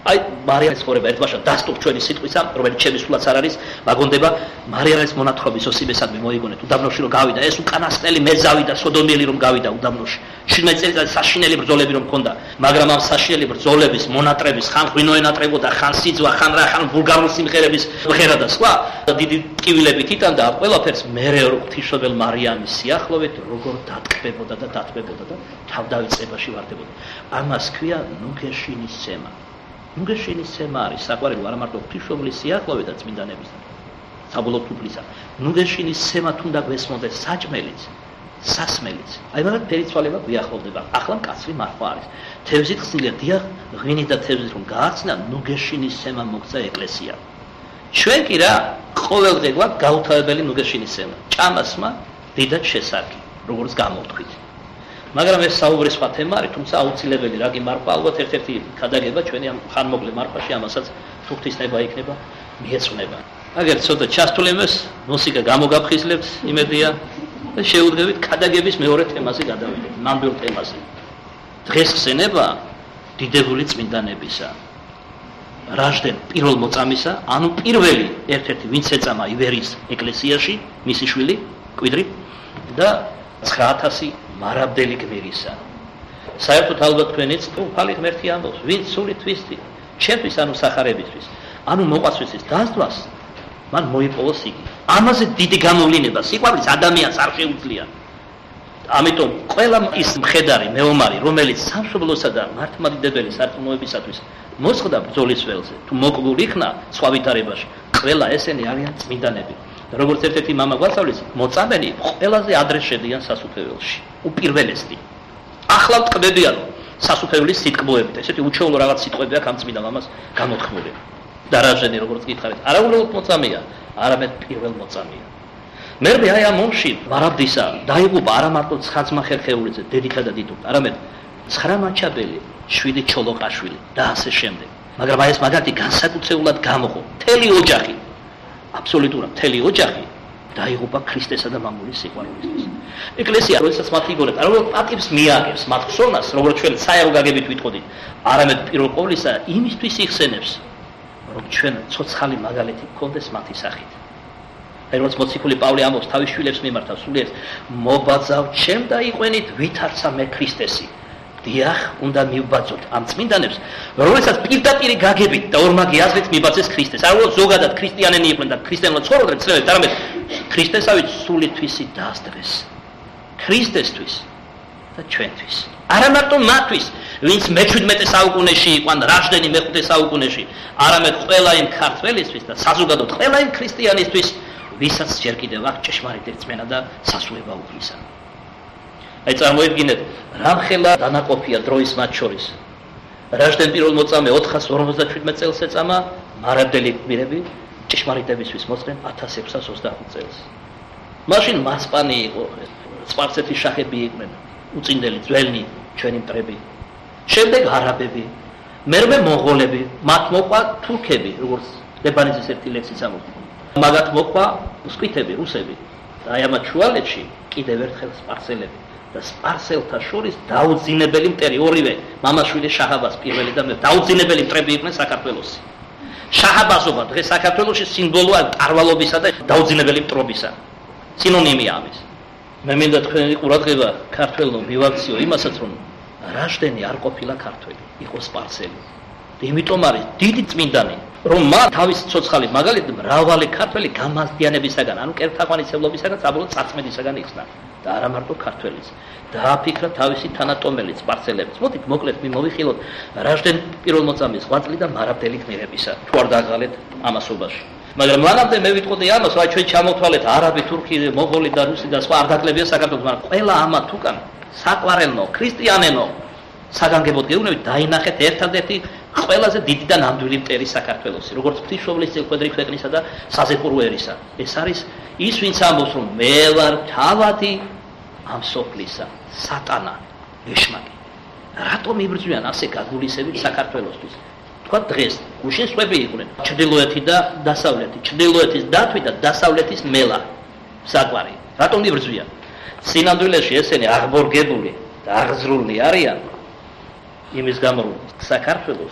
აი მარიამის ხორება ერთბაშად დასტურ ჩვენი სიტყვისა, რომელიც ჩემი სულაც არ არის, მაგონდება მარიამის მონათხრობის ოსიბესადმი მოიგონეთ უდაბნოში რომ გავიდა, ეს უკანასკნელი მეზავი და სოდომელი რომ გავიდა უდაბნოში. შვიდმეტ წელიწადში საშინელი ბრძოლები რომ ჰქონდა, მაგრამ ამ საშინელი ბრძოლების, მონატრების, ხან ღვინო ენატრებოდა, ხან სიძვა, ხან რა, ხან ვულგარული სიმღერების ღერა და სხვა, დიდი ტკივილებით იტანდა ამ ყველაფერს მერე ღვთისმშობელ მარიამის სიახლოვეთ როგორ დატკბებოდა და დათბებოდა და თავდავიწყებაში ვარდებოდა. ამას ქვია ნუგეშინისცემა. ნუგეშინისცემა არის საყვარელი არა მარტო ღვთისმშობლის სიახლოვე და წმინდანებისთან, საბოლოო უფლისა. ნუგეშინისცემა თუნდა გვესმოდეს საჭმელიც, სასმელიც. აი მაგათ ფერიცვალება გვიახლოვდება. ახლა მკაცრი მარხვა არის. თევზით ხსნილია დიახ, ღვინით და თევზით რომ გააცნა, ნუგეშინისცემა მოგცა ეკლესია. ჩვენ კი რა, ყოველდღე გვაქვს გაუთავებელი ნუგეშინისცემა. ჭამასმა დიდად შესარგი, როგორც გამოვთქვით. მაგრამ ეს საუბრის სხვა თემა არის, თუმცა აუცილებელი რა კი მარხვა, ალბათ ერთ-ერთი ქადაგება ჩვენი ამ ხანმოკლე მარხვაში, ამასაც თუ ღვთისნება იქნება, მიეწვნება. აგერ ცოტა ჩასთვლი იმას, მუსიკა გამოგაფხიზლებთ, იმედია და შეუდგებით ქადაგების მეორე თემაზე გადავიდეთ, ნამდვილ თემაზე. დღეს ხსენება დიდებული წმინდანებისა. რაჟდენ პირველ მოწამისა, ანუ პირველი ერთ-ერთი ვინც ეწამა ივერიის ეკლესიაში, მისი შვილი, კვიდრი და ცხრა ათასი მარაბდელი გმირისა. საერთოდ ალბათ თქვენიც უფალი ღმერთი ამბობს, ვინც სული თვისთი, ჩემთვის ანუ სახარებისთვის, ანუ მოყვასვისთვის დასდვას, მან მოიპოვოს იგი. ამაზე დიდი გამოვლინება სიყვარულის ადამიანს არ შეუძლია. ამიტომ ყველა ის მხედარი, მეომარი, რომელიც სამშობლოსა და მართლმადიდებელი სარწმუნოებისათვის მოსხდა ბრძოლის ველზე, თუ მოკგულ იქნა სხვა ვითარებაში, ყველა ესენი არიან წმინდანები. როგორც ერთ-ერთი მამა გვასწავლის, მოწამენი ყველაზე ადრე შედიან სასუფეველში, უპირველესდი. ახლა ვტკბებიან სასუფეველის სიტკბოებით, ესეთი უჩვეულო რაღაც სიტყვები აქვს ამ წმინდა მამას გამოთქმული. და რაჟენი როგორც გითხარით, არა უბრალოდ მოწამეა, არამედ პირველ მოწამეა. მერე აი ამ ომში მარაბდისა დაიღუპა არა მარტო ცხაძმა ხერხეულიძე, დედითა და დიდუქ, არამედ ცხრა მაჩაბელი, შვიდი ჩოლოყაშვილი და ასე შემდეგ. მაგრამ აი ეს მაგათი განსაკუთრებულად გამოხო, მთელი ოჯახი, აბსოლუტურად მთელი ოჯახი დაიღუპა ქრისტესა და მამულის სიყვარულისთვის. ეკლესია როდესაც მათ იგონებთ, არა უბრალოდ პატივს მიაგებს მათ ხსოვნას, როგორც ჩვენ საერო გაგებით ვიტყოდით, არამედ პირველ ყოვლისა იმისთვის იხსენებს, რომ ჩვენ ცოცხალი მაგალითი გქონდეს მათი სახით. აი როგორც მოციქული პავლე ამბობს თავის შვილებს მიმართავ სულიერს, მობაძავ ჩემ და იყვენით ვითარცა მე ქრისტესი. დიახ, უნდა მივბაძოთ ამ წმინდანებს, როდესაც პირდაპირ გაგებით და ორმაგი აზრით მიბაძეს ქრისტეს. არ უბრალოდ ზოგადად ქრისტიანები იყვნენ და ქრისტიანულად ცხოვრობდნენ, ცდილობდნენ, არამედ ქრისტესავით სული თვისი დაასდრეს. ქრისტესთვის და ჩვენთვის. არა მარტო მათთვის, ვინც მეჩვიდმეტე საუკუნეში იყვნენ, რაჟდენი მეხუთე საუკუნეში, არამედ ყველა იმ ქართველისთვის და საზოგადოდ ყველა იმ ქრისტიანისთვის, ვისაც ჯერ კიდევ აქვს ჭეშმარიტი რწმენა და სასულება უფლისა. აი წარმოიდგინეთ, რამხელა დანაყოფია დროის მათ შორის. რაჟდენ პირველ მოწამე ოთხას ორმოცდაშვიდმეტ წელს ეწამა, მარაბდელი გმირები ჭეშმარიტებისთვის მოწმენ ათას ექვსას ოცდახუთ წელს. მაშინ მასპანი იყო, სპარსეთის შახები იყვნენ, უწინდელი ძველნი ჩვენი მტრები. შემდეგ არაბები, მერმე მონღოლები, მათ მოყვა თურქები, როგორც ლებანიზის ერთი ლექსიც ამბობს. მაგათ მოყვა სკვითები, რუსები. და აი ამათ შუალედში კიდევ ერთხელ სპარსელები. და სპარსელთა შორის დაუძინებელი მტერი, ორივე მამაშვილი შაჰაბაზ პირველი და მე დაუძინებელი მტრები იყვნენ საქართველოსი. შაჰაბაზობა დღეს საქართველოში სიმბოლოა ტარვალობისა და დაუძინებელი მტრობისა. სინონიმია ამის. მე მინდა თქვენი ყურადღება ქართველო მივაქციო იმასაც, რომ რაჟდენი არ ყოფილა ქართველი, იყო სპარსელი. იმიტომ არის დიდი წმინდანი, რომ მან თავის ცოცხალი მაგალითად მრავალი ქართველი გამაზდიანებისაგან, ანუ კერთაყვანისმცემლობისაგან, საბოლოოდ საწმედისაგან იხსნა. და არა მარტო ქართველიც. დააფიქრა თავისი თანატომელი სპარსელების. მოდით მოკლედ მოვიხილოთ რაჟდენ პირველ მოწამის ღვაწლი და მარაბდელი გმირებისა. თუ არ დაღალეთ ამასობაში. მაგრამ მანამდე მე ვიტყოდი ამას, რა ჩვენ ჩამოთვალეთ არაბი, თურქი, მონღოლი და რუსი და სხვა არ დაკლებია საქართველოს, მაგრამ ყველა ამათ უკან საყვარელნო, ქრისტიანენო საგანგებოდ გეუბნებით, დაინახეთ ერთადერთი ყველაზე დიდი და ნამდვილი მტერი საქართველოსი, როგორც ღვთისმშობლის წელკვედრი ქვეყნისა და საზეპურო ერისა. ეს არის ის, ვინც ამბობს, რომ მე ვარ თავადი ამ სოფლისა, სატანა, ეშმაკი. რატომ იბრძვიან ასე გაგულისებით საქართველოსთვის? თქვა დღეს გუშინ სხვები იყვნენ, ჩრდილოეთი და დასავლეთი, ჩრდილოეთის დათვი და დასავლეთის მელა. საკვარი. რატომ იბრძვიან? სინამდვილეში ესენი აღბორგებული და აღზრული არიან იმის გამო, რომ საქართველოს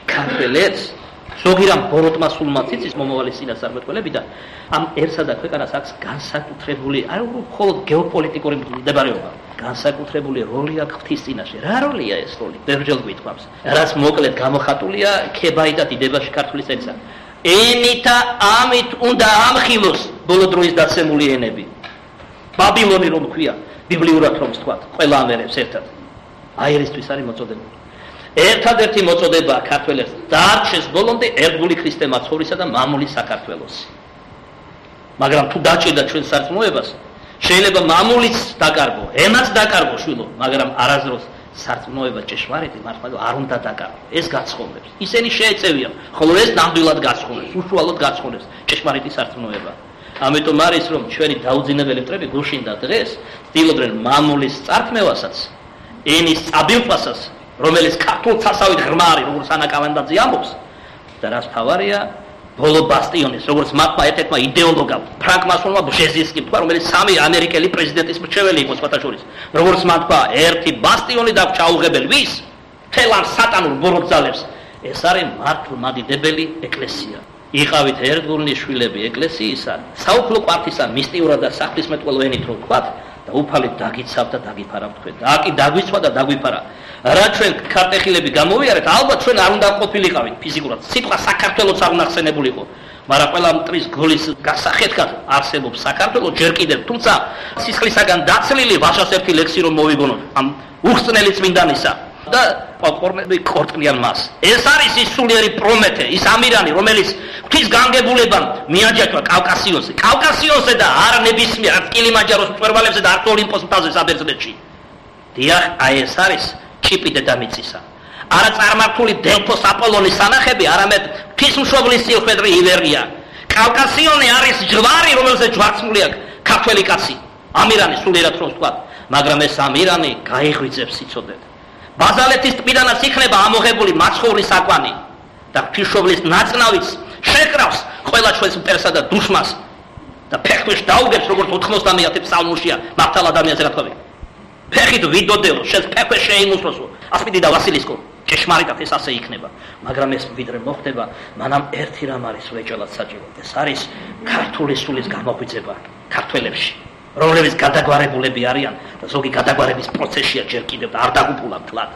ქართველებს ზოგი რამ ბოროტმა სულმა ციცის მომავალი სინასწარმეტყველებიდან ამ ერთსა და ქვეყანას აქვს განსაკუთრებული არ მხოლოდ გეოპოლიტიკური მდებარეობა განსაკუთრებული როლი აქვს ღვთის წინაშე რა როლია ეს როლი ბერძელ გვითხრავს რაც მოკლედ გამოხატულია ქებაი და დიდებაში ქართული წერისა ენითა ამით უნდა ამხილოს ბოლო დროის დაცემული ენები ბაბილონი რომ ქვია ბიბლიურად რომ ვთქვათ ყველა ამერებს ერთად აი ერისთვის არის მოწოდებული ერთადერთი მოწოდება ქართველებს დარჩეს ბოლომდე ერთგული ქრისტე მაცხოვრისა და მამული საქართველოსი მაგრამ თუ დაჭირდა ჩვენ სარწმუნოებას შეიძლება მამულიც დაკარგო ენაც დაკარგო შვილო მაგრამ არასდროს სარწმუნოება ჭეშმარიტი მართლა არ უნდა დაკარგო ეს გაცხოვნებს ისინი შეეწევიან ხოლო ეს ნამდვილად გაცხოვნებს უშუალოდ გაცხოვნებს ჭეშმარიტი სარწმუნოება ამიტომ არის რომ ჩვენი დაუძინებელი მტრები გუშინ და დღეს ცდილობდნენ მამულის წარქმევასაც ენის წაბილყვასაც რომელიც ქართულ ცასავით ღრმა არის როგორც ანა კავანდაძე ამბობს და რაც თავარია ბოლო ბასტიონის როგორც მათმა ერთ-ერთმა იდეოლოგამ ფრანკ მასონმა ბჟეზინსკიმ თქვა რომელიც სამი ამერიკელი პრეზიდენტის მრჩეველი იყო სხვათა შორის როგორც მათმა ერთი ბასტიონი და ჩაუღებელი ვის თელან სატანურ ბოროტძალებს ეს არის მართლმადიდებელი ეკლესია იყავით ერთგულნი შვილები ეკლესიისა საუფლო კვართისა მისტიურად და საქმისმეტყველო ენით რომ ვთქვათ და უფალით დაგიცავ და დაგიფარავ თქვენ და აკი დაგვიცვა და დაგვიფარა რა ჩვენ ქარტეხილები გამოვიარეთ ალბათ ჩვენ არ უნდა ყოფილიყავით ფიზიკურად სიტყვა საქართველოს არ უნდა ხსენებულიყო მაგრამ ყველა მტრის გოლის გასახეთქად არსებობს საქართველოს ჯერ კიდევ თუმცა სისხლისაგან დაცლილი ვაშას ერთი ლექსი რომ მოვიგონოთ ამ უხსნელი წმინდანისა და პოპორმები კორტყნიან მას ეს არის ის სულიერი პრომეთე ის ამირანი რომელიც ღვთის განგებულებამ მიაჯაჭვა კავკასიონზე კავკასიონზე და არ ნებისმიერ არც კილიმანჯაროს მწვერვალებზე და არც ოლიმპოს მთაზე საბერძნეთში დიახ აი ეს არის ჩიპი დედამიწისა არა წარმართული დელფოს აპოლონის სანახები არამედ ღვთისმშობლის სიხვედრი ივერია კავკასიონი არის ჯვარი რომელზეც ჯვარცმული აქვს ქართველი კაცი ამირანი სულიერად რომ ვთქვა მაგრამ ეს ამირანი გაიღვიძებს სიცოდეთ ბაზალეთის ტბიდანაც იქნება ამოღებული მაცხოვრის აკვანი და ღვთისმშობლის ნაწნავიც შეკრავს ყველა ჩვენს მტერსა და დუშმას და ფეხქვეშ დაუგებს როგორც ოთხმოცდამეათე ფსალმუშია მართალ ადამიანზე რა თქვი ფეხით ვიდოდეო შენ ფეხქვეშ შეიმუსროსო ასპიდი და ვასილისკო ჭეშმარიტად ეს ასე იქნება მაგრამ ეს ვიდრე მოხდება მანამ ერთი რამ არის ვეჭველად საჭირო ეს არის ქართული სულის გამოღვიძება ქართველებში რომლებიც გადაგვარებულები არიან და ზოგი გადაგვარების პროცესია ჯერ კიდევ და არ დაგუპულა თლად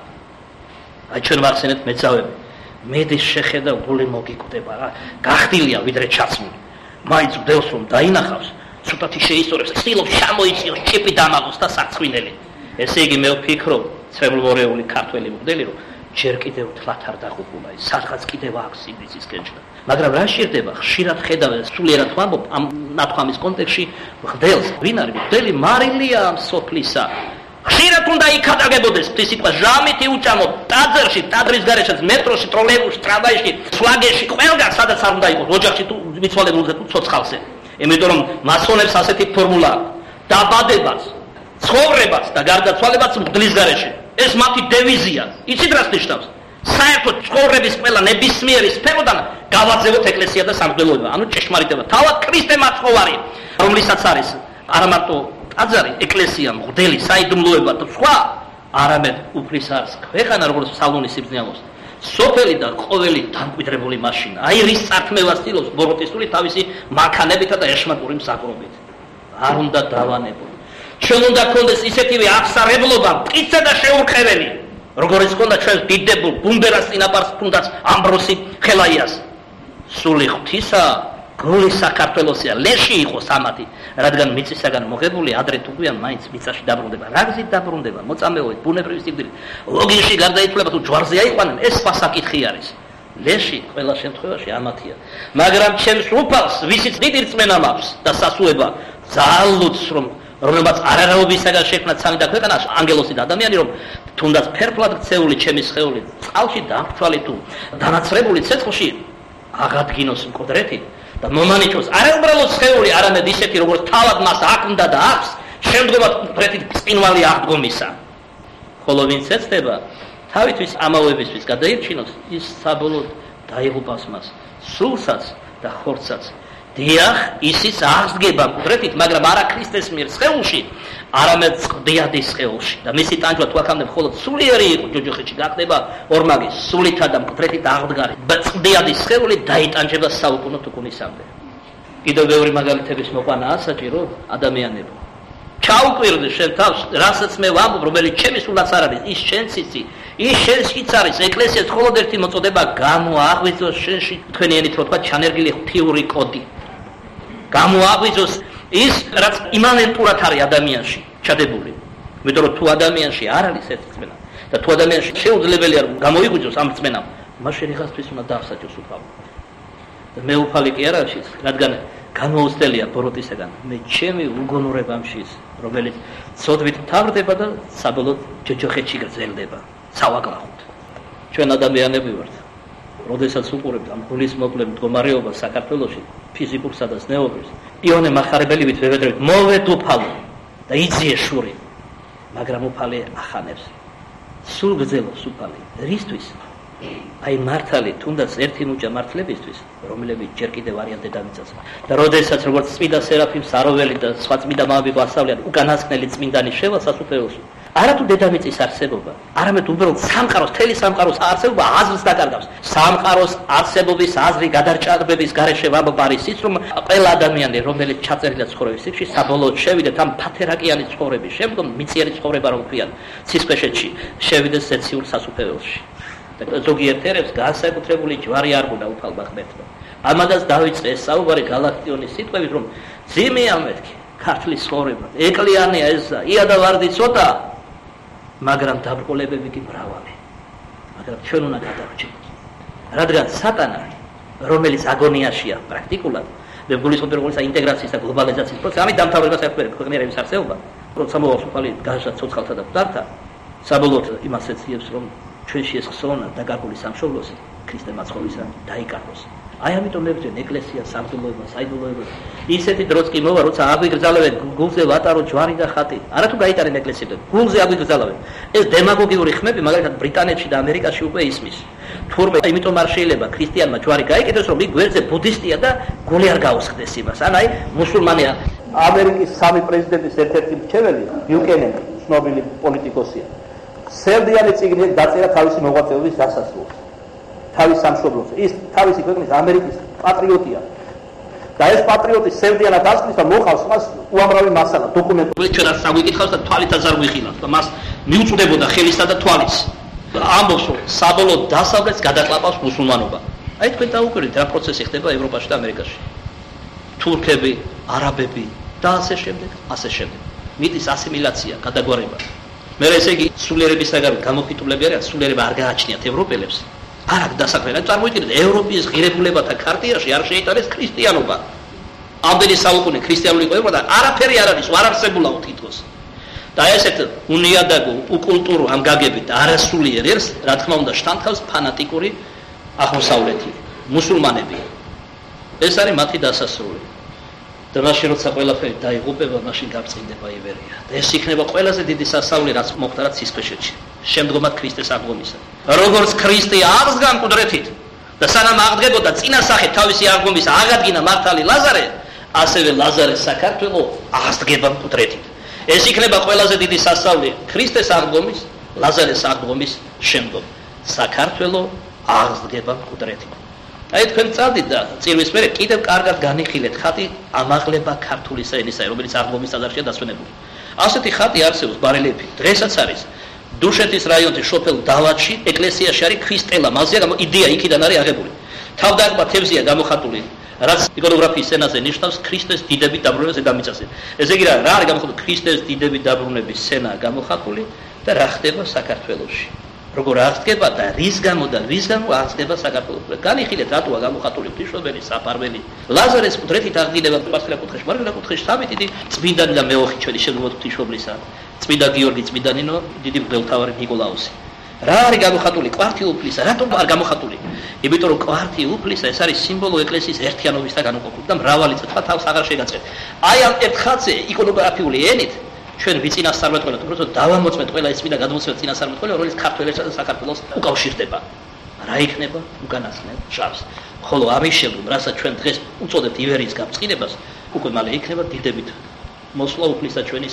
აი ჩვენ ვახსენეთ მეწავები მედის შეხედა გული მოგიკვდება რა გახდილია ვიდრე ჩაცმული მაინც ვდელს რომ დაინახავს ცოტათი შეისწორებს ცდილობს შემოიციოს ჩიპი დამალოს და საწვინელი ესე იგი მე ვფიქრობ ცრემლმორეული ქართველი მგდელი რომ ჯერ კიდევ თლად არ დაღუპულა ის სადღაც კიდევ აქვს სივრცის კენჭა მაგრამ რა შეიძლება ხშირად ხედავ სულიერად ვამბობ ამ ნათქვამის კონტექსტში მგდელს ვინ არის მგდელი მარილია ამ სოფლისა ხშირად უნდა იქადაგებოდეს ეს სიტყვა ჟამითი უჭამო ტაძარში ტაძრის გარეშეც მეტროში ტროლეიბუსში ტრამვაიში სვაგერში ყველგან სადაც არ უნდა იყოს ოჯახში თუ მიცვალებულზე თუ ცოცხალზე იმიტომ რომ მასონებს ასეთი ფორმულა დაბადებას ცხოვრებას და გარდაცვალებას მგდლის გარეშე ეს მათი დევიზია იცით რას ნიშნავს საერთოდ ცხოვრების ყველა ნებისმიერი სფეროდან გავაძევოთ ეკლესია და სამღვდელოება ანუ ჭეშმარიტება თავად ქრისტე მაცხოვარი რომლისაც არის არა მარტო ტაძარი ეკლესია მღვდელი საიდუმლოება და სხვა არამედ უფლის არის ქვეყანა როგორც სალონის სიბრძნეულოს სოფელი და ყოველი დამკვიდრებული მაშინა აი რის წარქმევას ცდილობს ბოროტისული თავისი მანქანებითა და ეშმაკური მსახურობით არ უნდა დავანებო ჩვენ უნდა გქონდეს ისეთივე აღსარებლობა მტკიცე და შეურყეველი როგორც ჰქონდა ჩვენ დიდებულ ბუმბერას წინაპარს თუნდაც ამბროსი ხელაიას სული ღვთისა გული საქართველოსია ლეში იყო სამათი რადგან მიწისაგან მოღებული ადრე თუ გვიან მაინც მიწაში დაბრუნდება რა გზით დაბრუნდება მოწამეობით ბუნებრივი სიკვდილით ლოგინში გარდაიცვალება თუ ჯვარზე აიყვანენ ეს სხვა საკითხი არის ლეში ყველა შემთხვევაში ამათია მაგრამ ჩემს უფალს ვისიც დიდი რწმენა მაქვს და სასუება ძალუც რომ რომელმაც არაერთობისაგან შექმნა ცალი და ქვეყანა ანგელოსი და ადამიანი რომ თუნდაც ფერფლად ქცეული ჩემი სხეული წყალში დამრთვალი თუ დანაცრებული ცეცხლში აღადგინოს მკვდრეთი და მომანიჭოს არაუბრალოდ სხეული არამედ ისეთი როგორც თავად მას აქ უნდა და აქვს შემდგომად მკვდრეთი წინვალი აღდგომისა ხოლო ვინც ეცდება თავისთვის ამავებისთვის გადაირჩინოს ის საბოლოოდ დაიღუპავს მას სულსაც და ხორცსაც დიახ ისიც აღსდგება მკვდრეთით მაგრამ არა ქრისტეს მიერ სხეულში არამედ წვდიადი სხეულში და მისი ტანჯვა თუ აქამდე მხოლოდ სულიერი იყო ჯოჯოხეთში გახდება ორმაგი სულითა და მკვდრეთით აღდგარი წვდიადი სხეული დაიტანჯება საუკუნო თუკუნისამდე. კიდევ ბევრი მაგალითების მოყვანაა საჭირო ადამიანებო. ჩაუკვირდე შენ თავს, რასაც მე ვამბობ, რომელიც ჩემი სულაც არ არის, ის შენც იცი, ის შენშიც არის, ეკლესიას მხოლოდ ერთი მოწოდება გამოაღვიძოს შენში თქვენი ენით რო თქვა ჩანერგილი ღვთიური კოდი. გამოაღვიძოს ის, რაც იმანენტურად არის ადამიანში ჩადებული. იმიტომ რომ თუ ადამიანში არ არის ეს რწმენა და თუ ადამიანში შეუძლებელია რომ გამოიღვიძოს ამ რწმენამ, მაშინ იღასთვის უნდა დაახსაჯოს უფალო. მე უფალი კი არ არის, რადგან გამოუცდელია ბოროტისაგან მე ჩემი უგონურება მშის, რომელიც ცოდვით თავდება და საბოლოოდ ჯოჯოხეთში გრძელდება სავაგრახოთ. ჩვენ ადამიანები ვართ. როდესაც უყურებთ ამ გულის მოკლე მდგომარეობას საქართველოში, ფიზიკურსა და ზნეობებს, იონე მახარებელივით ვევედრებით, მოვედ უფალო და იძიე შური, მაგრამ უფალი ახანებს. სულ გრძელობს უფალი. რისთვის? აი მართალი თუნდაც ერთი მუჭა მართლებისთვის, რომლებიც ჯერ კიდევ არიან დედამიწაზე. და როდესაც როგორც წმინდა სერაფიმ საროველი და სხვა წმინდა მამები გვასწავლიან უკანასკნელი წმინდანი შევა სასუფეველში. არათუ დედამიწის არსებობა, არამედ უბრალოდ სამყაროს, მთელი სამყაროს არსებობა აზრს დაკარგავს. სამყაროს არსებობის აზრი გადარჭარბების გარეშე ვამბობ არის ის, რომ ყველა ადამიანი, რომელიც ჩაწერილია ცხოვრების სიგში, საბოლოოდ შევიდეს ამ ფათერაკიანი ცხოვრების შემდგომ მიწიერი ცხოვრება რომ ქვიან ცისქვეშეთში, შევიდეს ზეციურ სასუფეველში. ზოგიერთ ერებს განსაკუთრებული ჯვარი არ გუნა უფალმა ღმერთმა. ამადაც დაიწყე ეს საუბარი გალაქტიონის სიტყვებით, რომ ძიმეა მეთქი ქართლის ცხოვრება, ეკლიანია ესა, ია და ვარდი ცოტა, მაგრამ დაბრკოლებები კი მრავალი. მაგრამ ჩვენ უნდა გადავრჩენოთ. რადგან სატანა, რომელიც აგონიაშია პრაქტიკულად, და გულისხმობ როგორიც ინტეგრაციის და გლობალიზაციის პროცესი, ამით დამთავრდება საერთოდ ქვეყნიერების არსებობა, როცა მოვალ უფალი გაჟა ცოცხალთა და მკვდართა, საბოლოოდ იმას ეცდიებს, რომ ჩვენში ეს ხსოვნა დაკარგული სამშობლოს ქრისტე მაცხოვისა დაიკარგოს. აი ამიტომ მებრძენ ეკლესიას, სამღვდელოებას, საიდუმლოებას. ისეთი დროც კი მოვა, როცა აგვიგრძალავენ გულზე ვატარო ჯვარი და ხატი. არათუ გაიტარენ ეკლესიებთან, გულზე აგვიგრძალავენ. ეს დემაგოგიური ხმები მაგალითად ბრიტანეთში და ამერიკაში უკვე ისმის. თურმე იმიტომ არ შეიძლება ქრისტიანმა ჯვარი გაიკეთოს, რომ იქ გვერდზე ბუდისტია და გული არ გაუსხდეს იმას. ან აი მუსულმანია. ამერიკის სამი პრეზიდენტის ერთ-ერთი მრჩეველი, ბიუკენენი, ცნობილი პოლიტიკოსია. სერდიანი წიგნი დაწერა თავისი მოღვაწეობის დასასრულს. თავის სამშობლოზე. ის თავისი ქვეყნის ამერიკის პატრიოტია. და ეს პატრიოტი სერდიანად ასწრის და მოყავს მას უამრავი მასალა, დოკუმენტები. ჩვენ არ საგვიკითხავს და თვალითაც არ გვიხილავთ და მას მიუწვდებოდა ხელისა და თვალის. ამბობს რომ საბოლოოდ დასავლეთს გადაკლაპავს მუსულმანობა. აი თქვენ დაუკვირდით რა პროცესი ხდება ევროპაში და ამერიკაში. თურქები, არაბები და ასე შემდეგ, ასე შემდეგ. მიდის ასიმილაცია, გადაგვარება. მე ესე იგი სულიერებისაგან გამოფიტულები არიან, სულიერება არ გააჩნიათ ევროპელებს. არ აქვს დასაქმება. წარმოიდგინეთ, ევროპის ღირებულებათა ქარტიაში არ შეიტანეს ქრისტიანობა. ამდენი საუკუნე ქრისტიანული იყო და არაფერი არ არის, არ არსებულაო თითქოს. და ესეთ უნიადაგო, უკულტურო ამ გაგებით არასულიერ ერს, რა თქმა უნდა, შთანთქავს ფანატიკური აღმოსავლეთი, მუსულმანები. ეს არის მათი დასასრული. და მაშინ როცა ყველაფერი დაიღუპება, მაშინ გაბწყინდება ივერია. და ეს იქნება ყველაზე დიდი სასწაული, რაც მოხდა რაც ცისქვეშეთში. შემდგომად ქრისტეს აღდგომისა. როგორც ქრისტე აღსდგა მკვდრეთით და სანამ აღდგებოდა წინასახე თავისი აღდგომის აღადგინა მართალი ლაზარე, ასევე ლაზარე საქართველო აღსდგება მკვდრეთით. ეს იქნება ყველაზე დიდი სასწაული ქრისტეს აღდგომის, ლაზარეს აღდგომის შემდგომ. საქართველო აღსდგება მკვდრეთით. აი თქვენ წავდით და წირვის მერე კიდევ კარგად განიხილეთ ხატი ამაღლება ქართული ენისა, რომელიც აღდგომის ტაძარშია დასვენებული. ასეთი ხატი არსებობს ბარელიეფი. დღესაც არის დუშეთის რაიონის შოფელ დავათში ეკლესიაში არის ქრისტელა, მასზე იდეა იქიდან არის აღებული. თავდაღმა თევზია გამოხატული, რაც იკონოგრაფიის სცენაზე ნიშნავს ქრისტეს დიდების დაბრუნებას დედამიწაზე. ესე იგი რა არის გამოხატული ქრისტეს დიდების დაბრუნების სცენა გამოხატული და რა ხდება საქართველოში. როგორ აღსდგება და რის გამო და ვის გამო აღსდგება საქართველოს. განიხილეთ რატოა გამოხატული ღვთისმშობელი, საფარველი, ლაზარეს მკვდრეთით აღდგინება პასტრა კუთხეში, მარგრელა კუთხეში სამი წმინდანი და მეოხი ჩვენი შემდგომ ღვთისმშობლისა, წმინდა გიორგი, წმინდა ნინო, დიდი მღვდელმთავარი ნიკოლაუსი. რა არის გამოხატული კვართი უფლისა? რატომ არ გამოხატული? იმიტომ რომ კვართი უფლისა ეს არის სიმბოლო ეკლესიის ერთიანობის და განუყოფობის და მრავალი წუთა თავს აღარ შეგაწევთ. აი ამ ერთ ხაზზე იკონოგრაფიული ენით ჩვენ ვიწინასწარმეტყველებთ, უბრალოდ დავამოწმეთ ყველა ის წმინდა გადმოცემით წინასწარმეტყველება, რომელიც ქართველებსა და საქართველოს უკავშირდება. რა იქნება? უკანასკნელ შავს. ხოლო ამის შემდგომ, რასაც ჩვენ დღეს უწოდებთ ივერიის გაბწყინებას, უკვე მალე იქნება დიდებით მოსვლა უფლისა ჩვენისა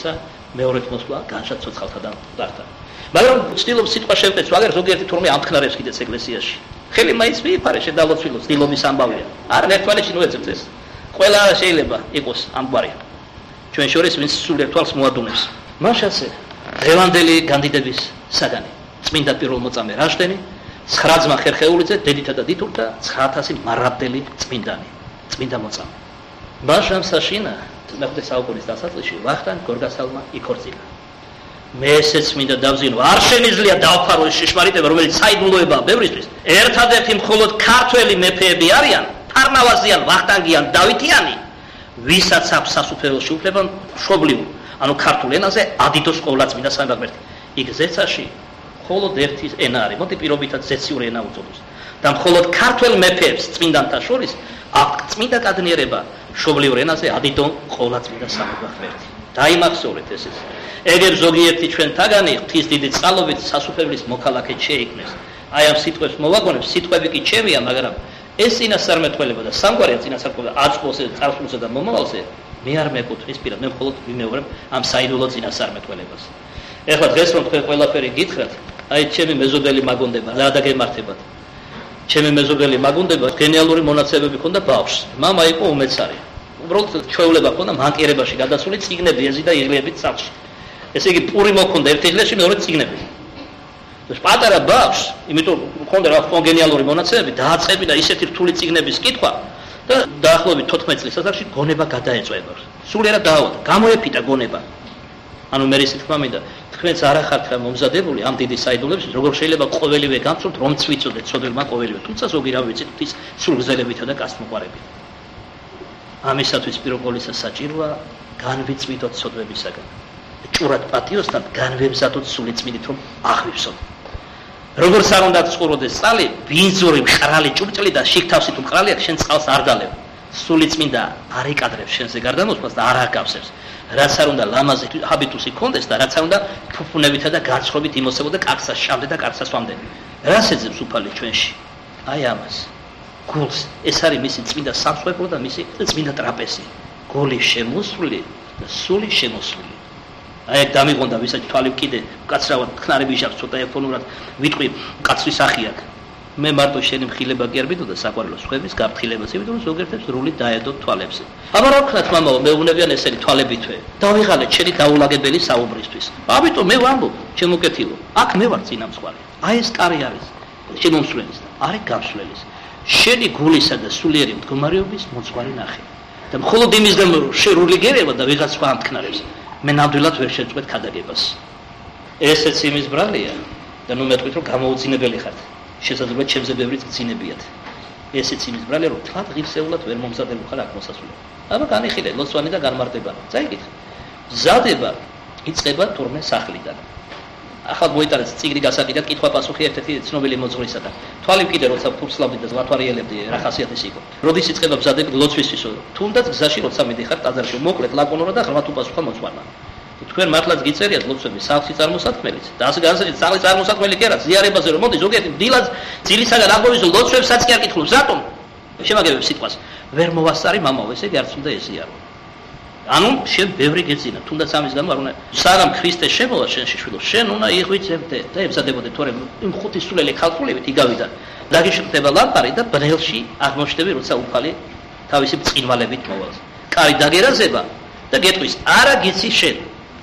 მეორედ მოსვლა განშად ცოცხალთა დარდთან. მაგრამ ცდილობს სიტყვა შევკეთო, აგერ ზოგიერთი თურმე ამთქნარებს კიდეც ეკლესიაში. ხელი მაინც მიიფარე შედალოცვილო, ცდილობის ამბავია. არ ერთვალეში ნუეცებთ ეს. ყველა შეიძლება იყოს ამგვარი. ჩვენ შორის ვინც სულ ერთვალს მოადუნებს. მაშასე დღევანდელი განდიდების საგანი. წმინდა პირველმოწამე რაშტენი, ცხრა ძმა ხერხეულიძე, დედითა და დითურთა, ცხრა ათასი მარაბდელი წმინდანი, წმინდა მოწამე. მაშამ საშინა მეხუთე საუკუნის დასაწყისში ვახტანგ გორგასალმა იქორწინა. მე ესეც მინდა დავზინო, არ შემიძლია დავფარო ეს შიშმარიტება, რომელიც საიდუმლოებაა ბევრისთვის. ერთადერთი მხოლოდ ქართველი მეფეები არიან, თარნავაზიან, ვახტანგიან, დავითიანი, ვისაც აქვს სასუფეველში უფლება მშობლიურ, ანუ ქართულ ენაზე ადიდოს ყოვლადწმინდა სამეფო. იქ ზეცაში მხოლოდ ერთი ენა არის, მოდი პირობითად ზეციური ენა უწოდოს. და მხოლოდ ქართველ მეფეებს წმინდანთა შორის აქვს წმინდა კადნიერება მშობლიურ ენაზე ადიდო ყოვლადწმინდა სამეფო. დაიმახსოვრეთ ესეც. ეგერ ზოგიერთი ჩვენ თაგანი ღვთის დიდი წყალობით სასუფეველის მოქალაქე შეიქმნეს. აი ამ სიტყვებს მოვაგონებ, სიტყვები კი ჩემია, მაგრამ ეს წინასწარმეტყველება და სამგვარია წინასწარმეტყველება აწმყოზე, წარსულზე და მომავალზე მე არ მეკუთვნის პირად, მე მხოლოდ ვიმეორებ ამ საიდუმლო წინასწარმეტყველებას. ეხლა დღეს რომ თქვენ ყველაფერი გითხრათ, აი ჩემი მეზობელი მაგონდება, რა დაგემართებათ. ჩემი მეზობელი მაგონდება, გენიალური მონაცემები ქონდა ბავშვს. მამა იყო უმეცარი. უბრალოდ ჩვეულება ქონდა მანკიერებაში გადასული წიგნები ეზიდა იღლიებით სახლში. ესე იგი პური მოქონდა ერთ იღლიაში, მეორე წიგნები. პატარა ბავშვს, იმიტომ ქონდა რა თქმა გენიალური მონაცემები, დააწყებინა ისეთი რთული წიგნების კითხვა და დაახლოებით თოთხმეტ წლის ასაკში გონება გადაეწვება. სულიერად დაავადდა, გამოეფიტა გონება. ანუ მე ისე თქმა მინდა, თქვენც არ ახართ რა მომზადებული ამ დიდი საიდუმლოების, როგორ შეიძლება ყოველივე გამწვოთ, რომ წვიწოდეთ ცოდვილმა ყოველივე, თუმცა ზოგი რა ვიცით, ღვთის სულგზელებითა და კაცმოყვარებით. ამისათვის პირველ ყოვლისა საჭიროა განვიწვიდოთ ცოდვებისაგან. ჭურად პატიოსთან განვემზადოთ სული წმინდით, რომ აღვივსოთ. როგორც არ უნდა ცხოვრდეს წყალი, ბინძური მყრალი ჭურჭელი და შიგთავსით მყრალი აქვს, შენ წყალს არ დალევ. სული წმინდა არ იკადრებს შენზე გარდამოსვლას და არ აგავსებს. რაც არ უნდა ლამაზი ჰაბიტუსი ქონდეს და რაც არ უნდა ფუფუნებითა და განცხრობით იმოსებოდა კაცსა შამდე და კაცსა სვამდე. რას ეძებს უფალი ჩვენში? აი ამას. გულს, ეს არის მისი წმინდა სამსხვერპლო და მისი წმინდა ტრაპეზი. გული შემოსვლილი და სული შემოსვლილი. აი დამიღონდა ვისაც თვალი კიდე კაცრავად ხნარები შავს ცოტა ელფონურად ვიტყვი კაცის სახი აქვს. მე მარტო შენი მხილება კი არ ვიდო და საყვარელოს ხვების გაფრთხილებას ვიდო, ზოგიერთებს რული დაედო თვალებზე. აბა რა ვქნათ მამაო, მეუბნებიან ესენი თვალებითვე. დავიღალეთ შენი დაულაგებელი საუბრისთვის. ამიტომ მე ვამბობ, შემოკეთილო. აქ მე ვარ წინამძღვარი. აი ეს კარი არის შემომსვლელის და არის გამსვლელის. შენი გულისა და სულიერი მდგომარეობის მოძღვარი ნახე. და მხოლოდ იმის გამო შერული გერება და ვიღაც სხვა ამთქნარებს. მე ნამდვილად ვერ შეწყვეტ ქადაგებას. ესეც იმის ბრალია და ნუ მეტყვით რომ გამოუძინებელი ხართ. შესაძლოა ჩემზე ბევრი წინებიათ. ესეც იმის ბრალია რომ თქვა ღირსეულად ვერ მომზადებულ ხარ აქ მოსასვლელი. აბა განიხილე ლოცვანი და განმარტება. წაიკითხე. მზადება იწყება თურმე სახლიდან. ახლა მოიტანეს წიგნი გასაკიდად კითხვა-პასუხი ერთ-ერთი ცნობილი მოძღვრისაგან. თვალი კიდე როცა ფურცლავდი და ზღვათვარიელებდი რა ხასიათის იყო. როდის იწყება მზადები ლოცვისთვისო, თუნდაც გზაში როცა მიდიხარ ტაძარში, მოკლედ ლაკონურად და ღრმად უპასუხა მოძღვარმა. თქვენ მართლაც გიწერიათ ლოცვები სახლში წარმოსათქმელიც და ასე განსაკუთრებით სახლის წარმოსათქმელი კი არა, ზიარებაზე რომ მოდი ზოგიერთი დილად ძილისაგან აღვიძო ლოცვებსაც კი არ კითხულობს, რატომ? შემაგებებს სიტყვას. ვერ მოვასწარი მამაო, ესე იგი არც უნდა ეზიარო. ანუ შენ ბევრი გეძინა, თუნდაც ამის გამო არ უნდა სანამ ქრისტეს შემოვა შენში შვილო, შენ უნდა იღვიძებდე და ებზადებოდე თორემ იმ ხუთი სულელი ხალხულებით იგავიდა. დაგიშრდება ლამპარი და ბრელში აღმოჩნდები, როცა უფალი თავისი წინვალებით მოვალს. კარი დაგერაზება და გეტყვის, არა გიცი შენ.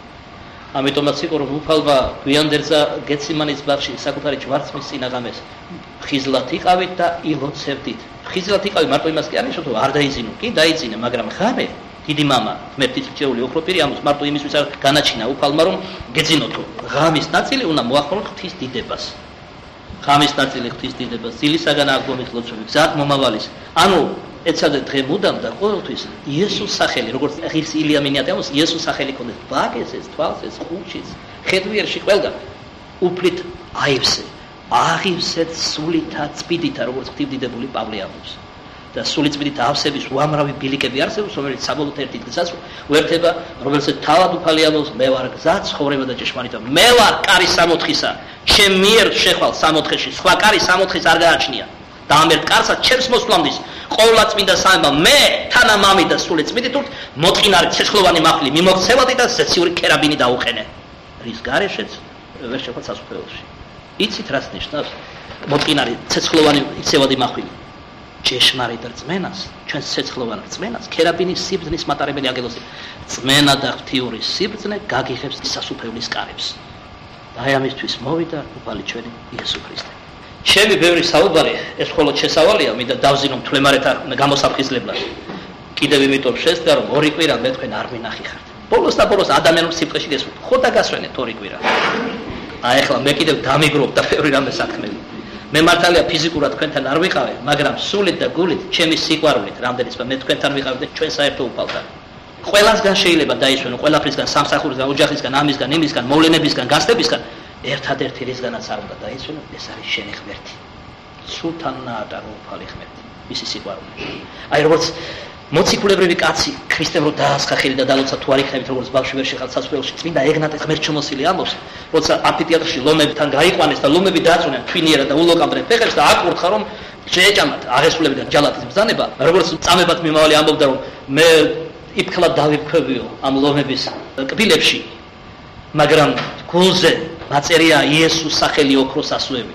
ამიტომაც იყო რომ უფალმა გვიანდერძა გეციმანის ბაღში საკუთარი ჯვარცმის წინაღამეს ხიზლად იყავით და ილოცებდით. ხიზლად იყავი მარტო იმას კი არის, რომ არ დაიძინო, კი დაიძინა, მაგრამ ღამე დიდი მამა ღმერთის მრჩეული ოქროპირი ამის მარტო იმისთვის არ განაჩინა უფალმა რომ გეძინოთო. ღამის ნაწილი უნდა მოახმაროთ ღვთის დიდებას. ღამის ნაწილი ღვთის დიდებას, ძილისაგან აღგვამით ლოცვები, გზად მომავალის. ანუ ეცადეთ დღე მუდამ და ყოველთვის იესოს სახელი, როგორც ღირს ილია მინიატემოს იესოს სახელი ქონდეს ბაგესეს, თვალსეს, ხუჩის, ხედვიერში ყველგან. უფლით აივსე, აღივსეთ სულითა წმიდითა, როგორც ღვთივდიდებული პავლე ამბობს. და სული წმიდით ავსების უამრავი ბილიკები არსებობს, რომელიც საბოლოოდ ერთი დღესაც უერთდება, რომელსაც თავად უფალი ამბობს, მე ვარ გზა, ცხოვრება და ჭეშმარიტება. მე ვარ კარი სამოთხისა, ჩემ მიერ შეხვალ სამოთხეში, სხვა კარი სამოთხის არ გააჩნია. და ამ ერთ კარსაც ჩემს მოსვლამდის ყოვლადწმინდა სამება მე თანამამი და სული წმინდით მოტყინარი ცეცხლოვანი მახვილი მიმოქცევადი და ზეციური კერაბინი დაუყენე. რის გარეშეც ვერ შეხვდა სასუფეველში. იცით რას ნიშნავს მოტყინარი ცეცხლოვანი იცევადი მახვილი? ჭეშმარიტ რწმენას, ჩვენს ცეცხლოვან რწმენას, კერაბინის სიბრძნის მატარებელი აგელოსი. რწმენა და ღვთიური სიბრძნე გაგიღებს სასუფეველის კარებს. და აი ამისთვის მოვიდა უფალი ჩვენი იესო ქრისტე. ჩემი ბევრი საუბარი ეს მხოლოდ შესავალია, მინდა დავზინო მთლემარეთა გამოსაფხიზლებლად. კიდევ იმიტომ შესდგა რომ ორი კვირა მე თქვენ არ მინახიხართ. ბოლოს და ბოლოს ადამიანურ სიფრთხეში გესვით. ხო და გასვენეთ ორი კვირა. აი ახლა მე კიდევ დამიგრობ და ბევრი რამე საქმეები. მე მართალია ფიზიკურად თქვენთან არ ვიყავე, მაგრამ სულით და გულით, ჩემი სიყვარულით, რამდენიც მე თქვენთან ვიყავი და ჩვენ საერთო უფალთან. ყველასგან შეიძლება დაისვენო, ყველაფრისგან, სამსახურისგან, ოჯახისგან, ამისგან, იმისგან, მოვლენებისგან, გასტებისგან, ერთადერთი რისგანაც არ უნდა დაისვენო, ეს არის შენი ღმერთი. სულთან ნაატარო უფალი ღმერთი, მისი სიყვარული. აი როგორც მოციქულებრივი კაცი ქრისტემ რო დაასხა ხელი და დალოცა თუ არ იქნებით როგორც ბავშვი ვერ შეხალ სასწრაფოში წმინდა ეგნატე ღმერთჩომოსილი ამბობს როცა ამფითეატრში ლომებთან გაიყვანეს და ლომები დააწუნენ თვინიერად და ულოკამდნენ ფეხებს და აკურთხა რომ შეეჭამათ აღესრულებიდან ჯალათის ბრძანება როგორც წამებად მიმავალი ამბობდა რომ მე იფქლა დავიფქვევიო ამ ლომების კბილებში მაგრამ გულზე მაწერია იესოს სახელი ოქროს ასოები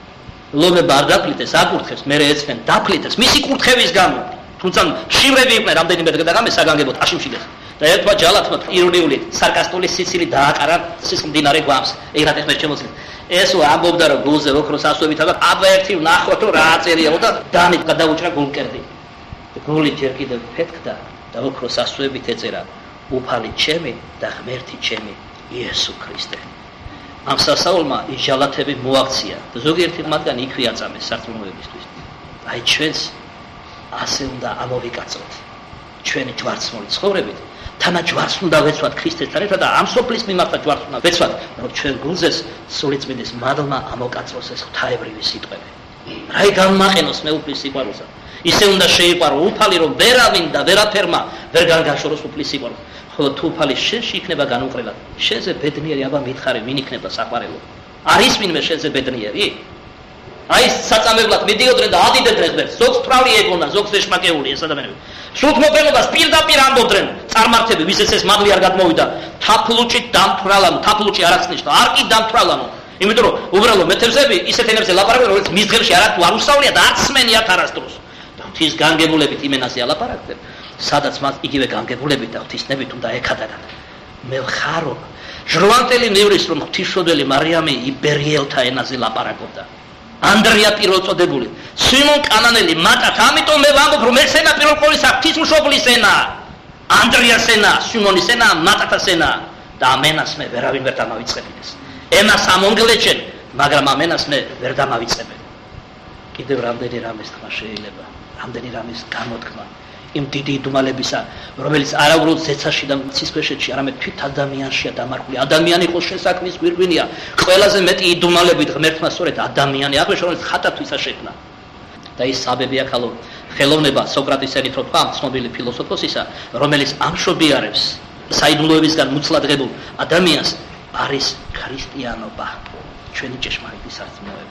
ლომება არ დაფლიტეს აკურთხეს მე ეცნენ დაფლიტეს მისი კურთხევის გამო თუმცა შივრები იყვნენ რამდენიმე დღე და გამე საგანგებოდ აშიმშილეს და ერთმა ჯალათმა ირონიული სარკასტული სიცილი დააყარა სისხლმდინარე გვამს ეგრად ეხმეს ჩემოსილ ესო ამბობდა რომ გულზე ოქროს ასოებით და აბა ერთი ვნახოთ რომ რა აწერიაო და დანით გადაუჭრა გულკერდი გული ჯერ კიდევ ფეთქდა და ოქროს ასოებით ეწერა უფალი ჩემი და ღმერთი ჩემი იესო ქრისტე ამ სასაულმა ის ჯალათები მოაქცია და ზოგიერთი მათგანი იქვე აწამეს სარწმუნოებისთვის აი ჩვენს ასე უნდა ამოვიკაცოთ ჩვენი ჯვარცმული ცხოვრებით თანა ჯვარს უნდა ვეცვათ ქრისტესთან ერთად და ამ სოფლის მიმართა ჯვარს უნდა ვეცვათ რომ ჩვენ გულზეს სულიწმინდის მადლმა ამოკაწროს ეს ღვთაებრივი სიტყვები რაი გამაყენოს მეუფლის სიყვარულსა ისე უნდა შეიყვარო უფალი რომ ვერავინ და ვერაფერმა ვერ განგაშოროს უფლის სიყვარულს ხოლო თუ უფალი შენში იქნება განუყრელად შენზე ბედნიერი აბა მითხარი ვინ იქნება საყვარელო არის ვინმე შენზე ბედნიერი აი საწამებლად მიდიოდნენ და ადიდებდნენ ღმერთს ზოგს თვალი ეგონა ზოგს ეშმაკეული ეს ადამიანები სულთ მოფენობას პირდაპირ ამბობდნენ წარმართები ვისაც ეს მადლი არ გადმოვიდა თაფლუჭით დამთვრალანო თაფლუჭი არ აღსნიშნა არ კი დამთვრალანო იმიტომ რომ უბრალოდ მეთევზები ისეთ ენებზე ლაპარაკობენ როგორც მის დღეში არ თუ არ უსწავლია და არც სმენიათ არასდროს და ღვთის განგებულებით იმენაზე ალაპარაკდნენ სადაც მას იგივე განგებულებით და ღვთისნებით უნდა ეკადაგან მე ვხარო ჟრვანტელი ნევრის რომ ღვთისმშობელი მარიამი იბერიელთა ენაზე ლაპარაკობდა ანდრია პირველწოდებული სიმონ კანანელი მატათ ამიტომ მე ვამბობ რომ ესენა პირველ ყოვლისა ღვთისმშობლის ენა ანდრიას ენა სიმონის ენა მატათას ენა და ამენას მე ვერავინ ვერ დამავიწყებინეს ენას ამონგლეჩენ მაგრამ ამენას მე ვერ დამავიწყებენ კიდევ რამდენი რამეს თქმა შეიძლება რამდენი რამეს გამოთქმა იმ დიდი იდუმალებისა რომელიც არაუბრალოდ ზეცაში და ცისქვეშეთში არამედ თვით ადამიანშია დამარხული ადამიანი ხო შესაქმნის გვირგვინია ყველაზე მეტი იდუმალებით ღმერთმა სწორედ ადამიანი აღვეშა რომელიც ხატათვისა შექმნა და ის საბებია ხალო ხელოვნება სოკრატის ერით რო თქვა ცნობილი ფილოსოფოსისა რომელიც ამშობიარებს საიდუმლოებისგან მუცლად ღებულ ადამიანს არის ქრისტიანობა ჩვენი ჭეშმარიტი სარწმუნოება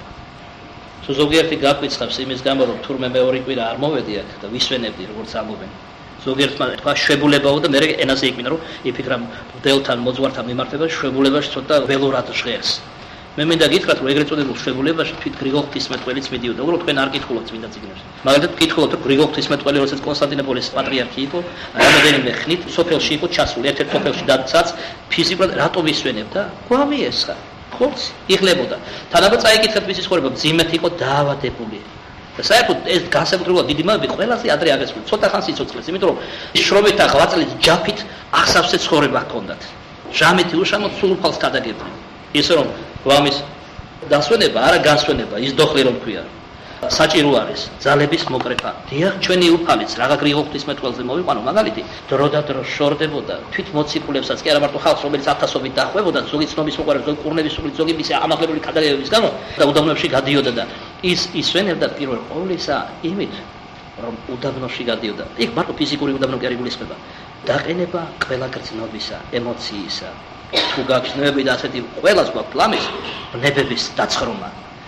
ზოგიერთი გაკვიცხავს იმის გამო რომ თურმე მეორე კვირა არ მოვედი აქ და ვისვენებდი როგორც ამობენ ზოგიერთმა თქვა შვებულებაო და მე ენაზე იქნა რომ იფიქრა მდელთან მოძღვართან მიმართება შვებულებაში ცოტა ველურად ჟღერს მე მინდა გითხრათ რომ ეგრეთ წოდებულ შვებულებაში თვით გრიგოლ ღვთისმეტყველიც მიდიოდა უბრალოდ თქვენ არ კითხულობთ წმინდა წიგნებში მაგალითად კითხულობთ რომ გრიგოლ ღვთისმეტყველი როცა კონსტანტინოპოლის პატრიარქი იყო რამოდენიმე ხნით სოფელში იყო ჩასული ერთ-ერთ სოფელში დაცაც ფიზიკურად რატომ ისვენებდა გვამიესხა ხორცი იღლებოდა თანაბა წაიკითხეთ მისი ცხოვრება მძიმედ იყო დაავადებული და საერთოდ ეს განსაკუთრებულად დიდი მამები ყველაზე ადრე აღესრულა ცოტა ხანს იცოცხლეს იმიტომ რომ შრომით და ღვაწლით ჯაფით ახსავსე ცხოვრება ჰქონდათ ჟამეთი უშამოდ სულ უფალს გადაგებდნენ ისე რომ გვამის დასვენება არა განსვენება ის დოხლი რომ ქვია საჭირო არის ძალების მოკრეფა დიახ ჩვენი უფალიც რაღა გრიგოლ ღვთისმეტყველზე მოვიყვანო მაგალითი დრო და დრო შორდებოდა თვით მოციქულებსაც კი არა მარტო ხალხს რომელიც ათასობით დახვებოდა ზოგი ცნობის მოყარებს ზოგი კურნების სული ზოგი მისი ამაღლებული კადაგებების გამო და უდაბნოში გადიოდა და ის ისვენებდა პირველ ყოვლისა იმით რომ უდაბნოში გადიოდა იქ მარტო ფიზიკური უდაბნო კი არ იგულისხმება დაყენება ყველა გრძნობისა ემოციისა თუ გაქვს ნებები და ასეთი ყველას გვაქვს პლამის ნებების დაცხრომა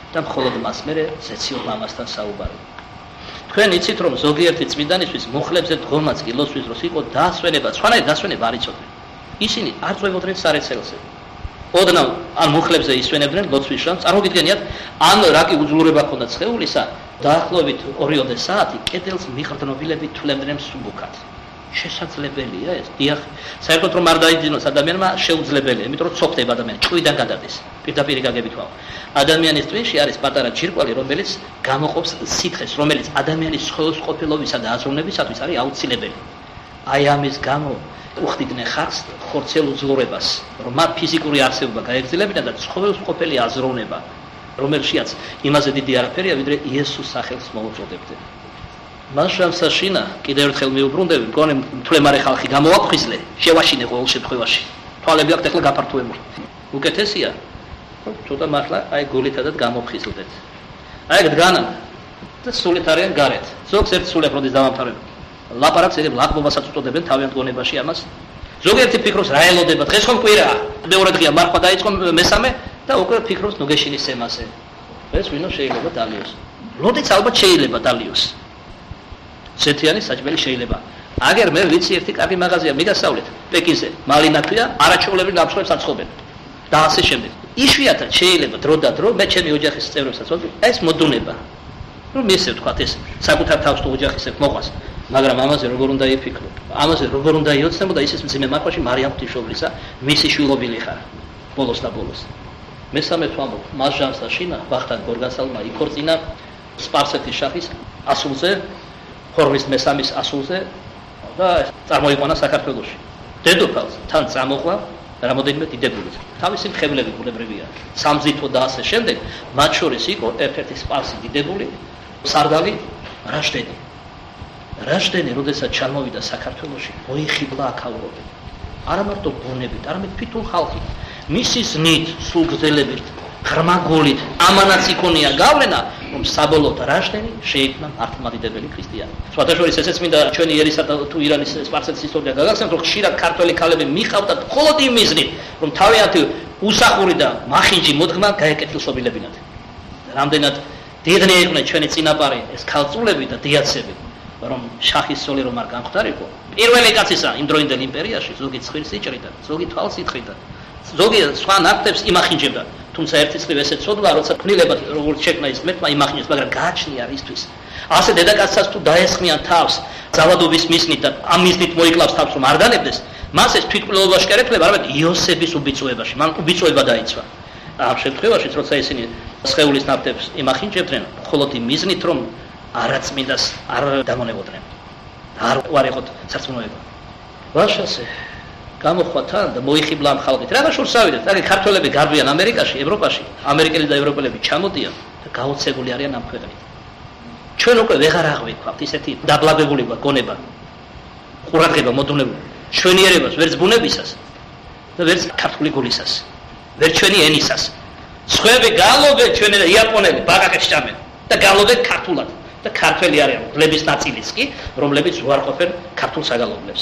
და მხოლოდ მას მერე ზეციობა ამასთან საუბარი. თქვენ იცით რომ ზოგიერთი წმინდანისთვის მუხლებზე დგომაც კი ლოცვის დროს იყო დასვენება, სხვანაირ დასვენება არ იცოდნენ. ისინი არ წვევოდნენ სარეცელზე. ოდნავ ან მუხლებზე ისვენებდნენ ლოცვის შანს, წარმოგიდგენიათ, ან რაკი უძლურება ჰქონდა სხეულისა, დაახლოებით ორიოდე საათი კედელს მიღრდნობილები თვლებდნენ სუბუქად. შესაძლებელია ეს? დიახ, საერთოდ რომ არ დაიძინოს ადამიანმა შეუძლებელია, იმიტომ რომ ცოფდება ადამიანი, ჭვიდან გადადის. პირდაპირ გაგებით ვაო. ადამიანის ტვინში არის პატარა ჯირკვალი, რომელიც გამოყოფს სითხეს, რომელიც ადამიანის სხეულის ყოფილობისა და აზროვნებისათვის არის აუცილებელი. აი ამის გამო უხდიდნენ ხალხს ხორცელ უძლურებას, რომ მათ ფიზიკური არსებობა გაეგრძელებინა და ცხოველის ყოფილი აზროვნება, რომელშიაც იმაზე დიდი არაფერია, ვიდრე იესოს სახელს მოუწოდებდნენ. მას შამსაშინა კიდევ ერთხელ მიუბრუნდები, მგონი მთლემარე ხალხი გამოაფხიზლე, შევაშინე ყოველ შემთხვევაში. თვალები აქვს ახლა გაფართოებული. უკეთესია, რომ ცოტა მართლა აი გულითადად გამოფხიზლდეთ. აი დგანან და სულით არიან გარეთ. ზოგს ერთ სულებს როდის დავამთავრებ. ლაპარაკს ეგრე ლაკბობასაც უწოდებენ თავიანთ გონებაში ამას. ზოგიერთი ფიქრობს რა ელოდება, დღეს ხომ კვირაა. მეორე დღეა მარხვა დაიწყო მესამე და უკვე ფიქრობს ნუგეშინის ემაზე. ეს ვინო შეიძლება დალიოს. როდეც ალბათ შეიძლება დალიოს. ზეთიანი საჭმელი შეიძლება. აგერ მე ვიცი ერთი კარგი მაღაზია მიგასავლეთ პეკინზე. მალინათვია, არაჩვეულებრივ ნაფსხვრებს აცხობენ. და ასე შემდეგ. იშვიათად შეიძლება დრო და დრო მე ჩემი ოჯახის წევრებსაც ვთქვი, ეს მოდუნება. რომ ისე ვთქვათ ეს საკუთარ თავს თუ ოჯახის ერთ მოყვას. მაგრამ ამაზე როგორ უნდა იფიქრო? ამაზე როგორ უნდა იოცნებო და ისიც მძიმე მარხვაში მარიამ ღვთისმშობლისა მისი შვილობილი ხარ. ბოლოს და ბოლოს. მესამე თვამბობ, მას ჟამსაშინა ვახტანგ გორგასალმა იქორწინა სპარსეთის შაჰის ასულზე, ხორვის მესამის ასულზე და წარმოიყვანა საქართველოში. დედოფალს თან წამოყვა რამოდენიმე დიდებული. თავისი მხევლები ბუნებრივია. სამზითო და ასე შემდეგ, მათ შორის იყო ერთ-ერთი სპარსი დიდებული, სარდალი რაშდენი. რაშდენი, როდესაც ჩამოვიდა საქართველოში, მოიხიბლა აქაურობით. არა მარტო ბუნებით, არამედ თვითონ ხალხით. მისი ზნით, სულგრძელებით, ღრმაგულით, ამანაც იქონია გავლენა, რომ საბოლოოდ რაშდენი შეიქმნა მართლმადიდებელი ქრისტიანი. სხვათა შორის ესეც მინდა ჩვენი ერისა და თუ ირანის სპარსეთის ისტორია გაგახსენოთ, რომ ხშირად ქართველი ქალები მიყავდათ მხოლოდ იმ მიზნით, რომ თავიანთი უსახური და მახინჯი მოდგმა გაეკეთილსობილებინათ. რამდენად დიდნი იყვნენ ჩვენი წინაპარი ეს ქალწულები და დიაცები. რომ შაჰის სოლი რომ არ განხვდარიყო, პირველი კაცისა იმ დროინდელ იმპერიაში ზოგი ცხვირს იჭრიდა, ზოგი თვალს იტყიდა, ზოგი სხვა ნაკვთებს იმახინჯებდა. თუმცა ერთი წლი ესეც ცოდვა, როცა თქმილებად როგორც შექმნა ის მეთმა იმახინჯებს, მაგრამ გააჩნია რისთვის. ასე დედაკაცსაც თუ დაესხმიან თავს ძალადობის მიზნით და ამ მიზნით მოიკლავს თავს რომ არ დალებდეს, მას ეს თვითმკვლელობაში კერეფლება, არამედ იოსების უბიწოებაში, მან უბიწოება დაიცვა. ამ შემთხვევაში, როცა ისინი სხეულის ნაკვთებს იმახინჯებდნენ, მხოლოდ იმ მიზნით რომ არაწმინდას არ დამონებოდნენ. არ უარიყოთ სარწმუნოება. ვაშასე გამოხვა თან და მოიხიბლა ამ ხალხით. რა გაშორს ავიდეთ? აი ქართველები გარბიან ამერიკაში, ევროპაში, ამერიკელი და ევროპელები ჩამოდიან და გაოცებული არიან ამ ქვეყნით. ჩვენ უკვე ვეღარ აღვიქვავთ ისეთი დაბლაბებული გონება, ყურადღება მოდუნებული, შვენიერებას, ვერც ბუნებისას და ვერც ქართული გულისას, ვერც ჩვენი ენისას. სხვები გალობენ ჩვენი და იაპონელი ბაგაკებს ჭამენ და გალობენ ქართულად. და ქართველი არიან მგლების ნაწილიც კი, რომლებიც უარყოფენ ქართულ საგალობლებს.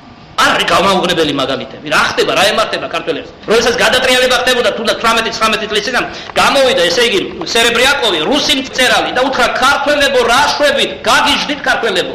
არ არის გამაუგნებელი მაგალითები. რა ხდება, რა ემართება ქართველებს? როდესაც გადატრიალება ხდებოდა თუნდაც თვრამეტი ცხრამეტი წლის წინამ, გამოვიდა ესე იგი სერებრიაკოვი, რუსი მწერალი და უთხრა ქართველებო რა შვებით, გაგიჟდით ქართველებო.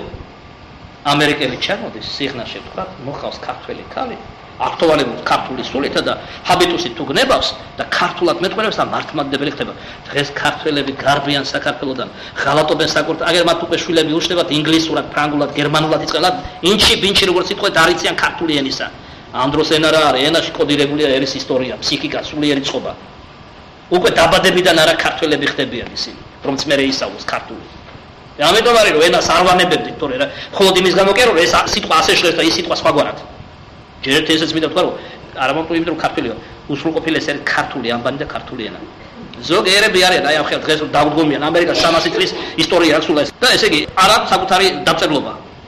ამერიკელი ჩამოდის სიღნაში თქვა, მოხავს ქართველი ქალი, აქტუალებს ქართული სულითა და ჰაბიტუსით თუ გნებავს და ქართულად მეტყველებს და მართლმადიდებელი ხდება. დღეს ქართველები გარბიან საქართველოდან, ღალატობენ საკურთხეველს, აგერ მათ უკვე შვილები უშლებათ ინგლისურად, ფრანგულად, გერმანულად იწყებათ, ინჩი ბინჩი როგორც სიტყვით არიციან ქართული ენისა. ამ დროს ენა რა არის? ენაში კოდირებულია ერის ისტორია, ფსიქიკა, სულიერი წყობა. უკვე დაბადებიდან არა ქართველები ხდებიან ისინი, რომც მე ისაუბროს ქართული. ამიტომ არის რომ ენას არ ვანებებდით, თორე რა, მხოლოდ იმის გამო კი რომ ეს სიტყვა ასე шлეს და ის სიტყვა სხვაგვარად. ჯერ ერთ ესეც მინდა ვთქვა რომ არა მარტო იმიტომ რომ ქართულია, უსრულყოფილი ეს არის ქართული ამბანი და ქართული ენა. ზოგი ერები არიან აი ამ ხელ დღეს რომ დაუდგომიან ამერიკას სამასი წლის ისტორია აქვს სულ ეს და ესე იგი არ აქვს საკუთარი დამწერლობა.